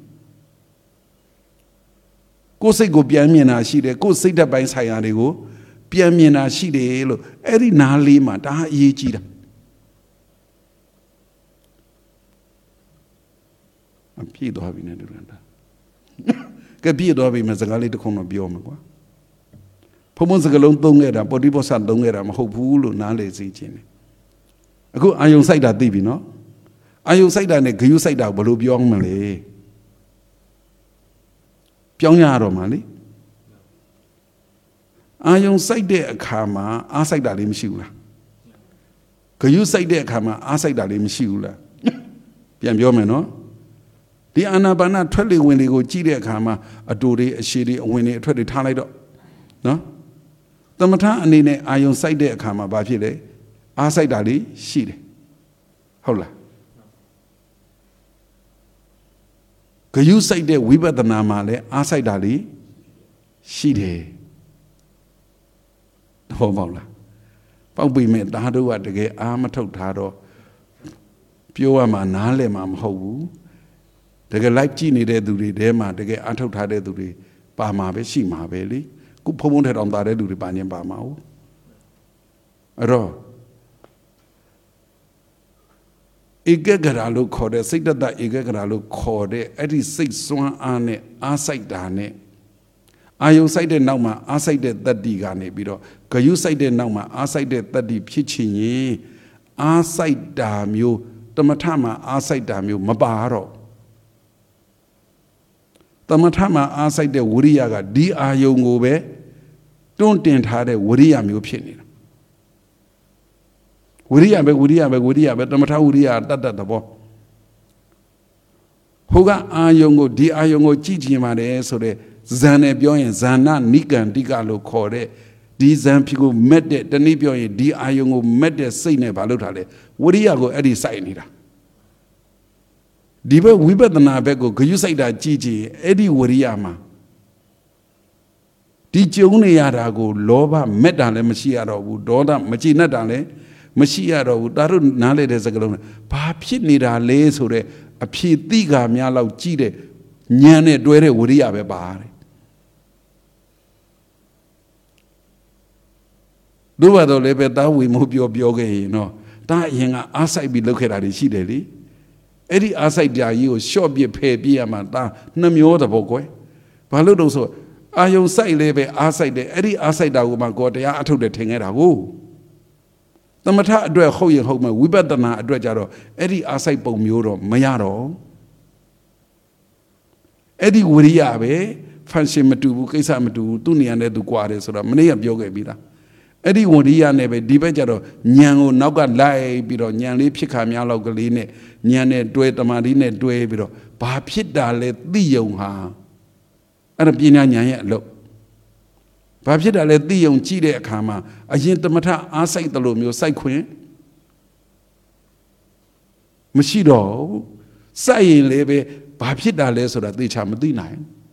Go say go be a Mianashide, go say that by Sayade go, be a Mianashide, Eri Nalima, da ye cheetah. I'm Pido having a duranda. Get Pido having as a galley to come of Biomagua. Pomosagalon don't get up, but people sat don't get up, hope who Nale Zichin. I don't say that, Divi, no? I don't say that, you say that, but Biong Malay. Pyongyaro Mali. I don't say that, Kama, I say that in Shula. Can you say that, Kama, I say that in Shula? Pian Biomeno? The Anabana 20 when they go Chile Kama, a Dori, a shitty, when they 20 Talado. No? The Mata and Nene, I don't say that, Kama, Bafile. I say that, she. Hola. Can you say that we better namale? I say that, she did. Hola. But we made that do at the gate, I'm a totado. Pure manale, mam ho. The get like Genie de do the dema, the get antotade do the Bama, she ma belly. Good promoted on that do the banyan Bama. Igagaralu code, say that Igagaralu code, Eddie 6 1 ane, I say dane. I say the Nama, I say that digane biro. Can you say the Nama, I say that the pitching, I say damn you, the Matama, I say damn you, Mabaro. The Matama, I say the Wuriaga, D. Ayongobe, don't have a Wuriam you opinion. Wuria, but the Mata Wuria, that the bo. Hoga Ayongo, D. Ayongo, Gigi Made, so the Zane Bioyan, Zana, Nigan, Digalo, Core, D. Zampigo, Mede, the Nibioy, D. Ayongo, Mede, Sine, Balutale, Wuria go Eddie Sainida. Diba, we better not bego, could you say that Gigi, Eddie Wuriama? Did you only go, Loba, Medale, Machiaro, Doda, Machina Dale? Machiaro, Daru Nale as a galone. Papi nida lays or a pitiga miala chide, Nyane Dwere Wuria Bebari. Do what the lebeta we move your bioga, you know. That young aside be located at the city. Eddie aside there, you short be a pay be a man, no more the boy. Paludo so, I you say lebe aside the Eddie aside that woman got the art of the thing at a woo. The matter do a hoy home, we better not address Eddie aside Pomuro, Mayaro. Eddie Wuriabe, fancy Matu, Kisamatu, Tuni and Edu Quares or many of yoga bida. Eddie Wuria never debajaro, Nyango, Naga Lai, Biro, Nyanli Picamialo Galine, Nyane, Duet, Marine, Duebiro, Papita let the young ha. And a pina nyaya look. Papita let the young Chide Kama, a gentamata, aside the loom, your side queen. Machido, say lebe. Papita less so that they chamadina.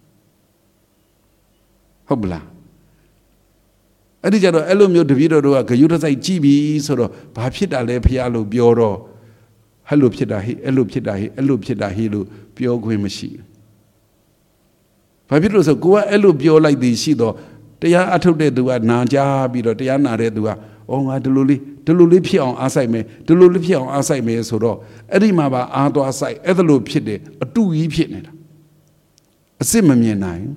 Hobla. Adijaro Elomio de Vido, a Gayuta GB, sort of Papita le Pialo Bioro. Hello Pidahi, Elu Pidahi, Elu Pidahilu, Pio Guimashi. Papito so go Elu Bio like the Shido. They are at de dua Naja, Bido, they are not redua. Oh, I Tululi Pion aside me, Tululi Pion aside me, so Edimaba Ado aside, Etherlo Pide, a 2 ye pitnet. A simmer 9.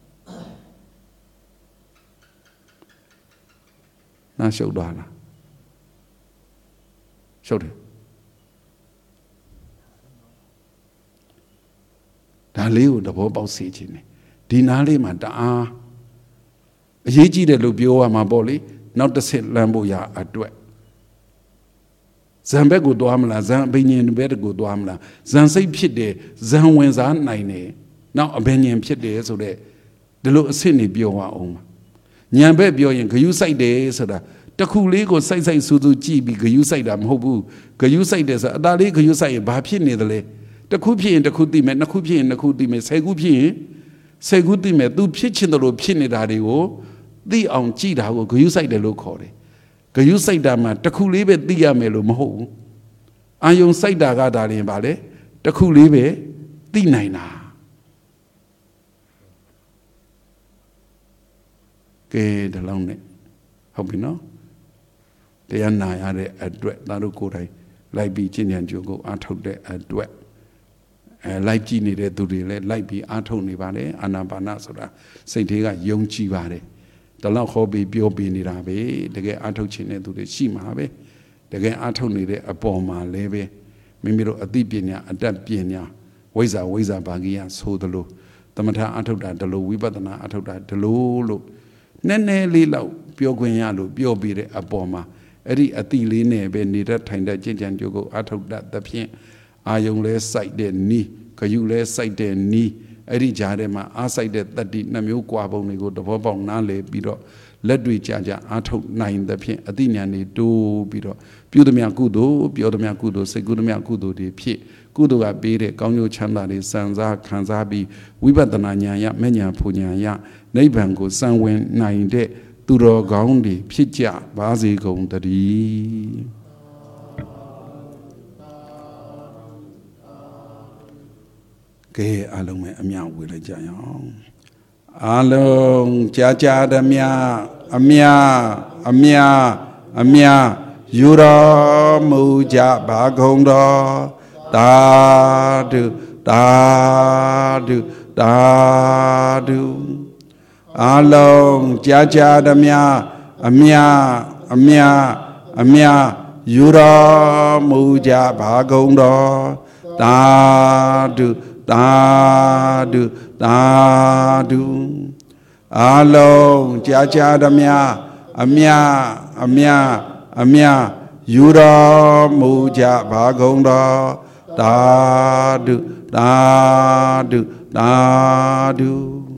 Now show Dana. Showed him. Daliu the Bobo Sitching. Dinali Mada. Yiji de Lubio Maboli, not the same Lamboya at Dwet. Zambego Duamla, Zambinian Bedgo Duamla, Zansay Pide, Zanwens and Nine. Now a Benyan Pide so that the look Sini Bioa Oma. Nyambe Bioyan, can you say days so that the cool legal say Sudu G, because you say them Hobu, can you say there's a Dali, can you say Bapi Nidale? The Kupi and the Kudi met, the Kupi and the Kudi met, say Gupi met, do pitch in the loop, Pinidadi, the on Chida, can you say the local? Can you say that man, the coolibe diamelo mo? I you say that Gadari Valley, the coolibe, the nina. Gay the lonely. Hope you know? They are nigh at a duet, Laruko, like be Gin and Jogo, I told that a duet. Like Gini de Dudile, like be Antoni Valley, Anabanasoda, Saint Higa, young Chivare. The long hobby Biobi Nirabe, the gay Antochin to the Shimabe, the gay Antoni a Boma leve, Mimiro a Dipina, a Dampina, Waza Bagia, so the low. The matter Antoda, the low, we but not Atoda, the low. Nene Lilo, Bioguialo, Biobire a Boma, Eddie a Tiline, Benita, Tinda, Jinjan Jogo, Atoda, the Pien, I young less sight their knee, Cayu less sight their knee. Eddie Jadema, aside that did Namu Quabo nego the Bobong Nale Bido, Ledwi Jaja, Ato 9 the Pien, Adiniani do Bido, Budamia Gudo, Biodamia Gudo, Segudamia Gudo de Pie, Gudo Abede, Gonyo Chanda de Sanza, Kanzabi, Wibadananya, Menya Punya, Neighbango, Sanwen 9 de, Duro Gaundi, Pitja, Bazi Gondadi. Kê along mẹ amia với lại cha nhau along cha amia yura mu cha ba không đó ta du along cha amia yura mu cha ba không đó ta du along cha amia yura mu cha ba không đó ta du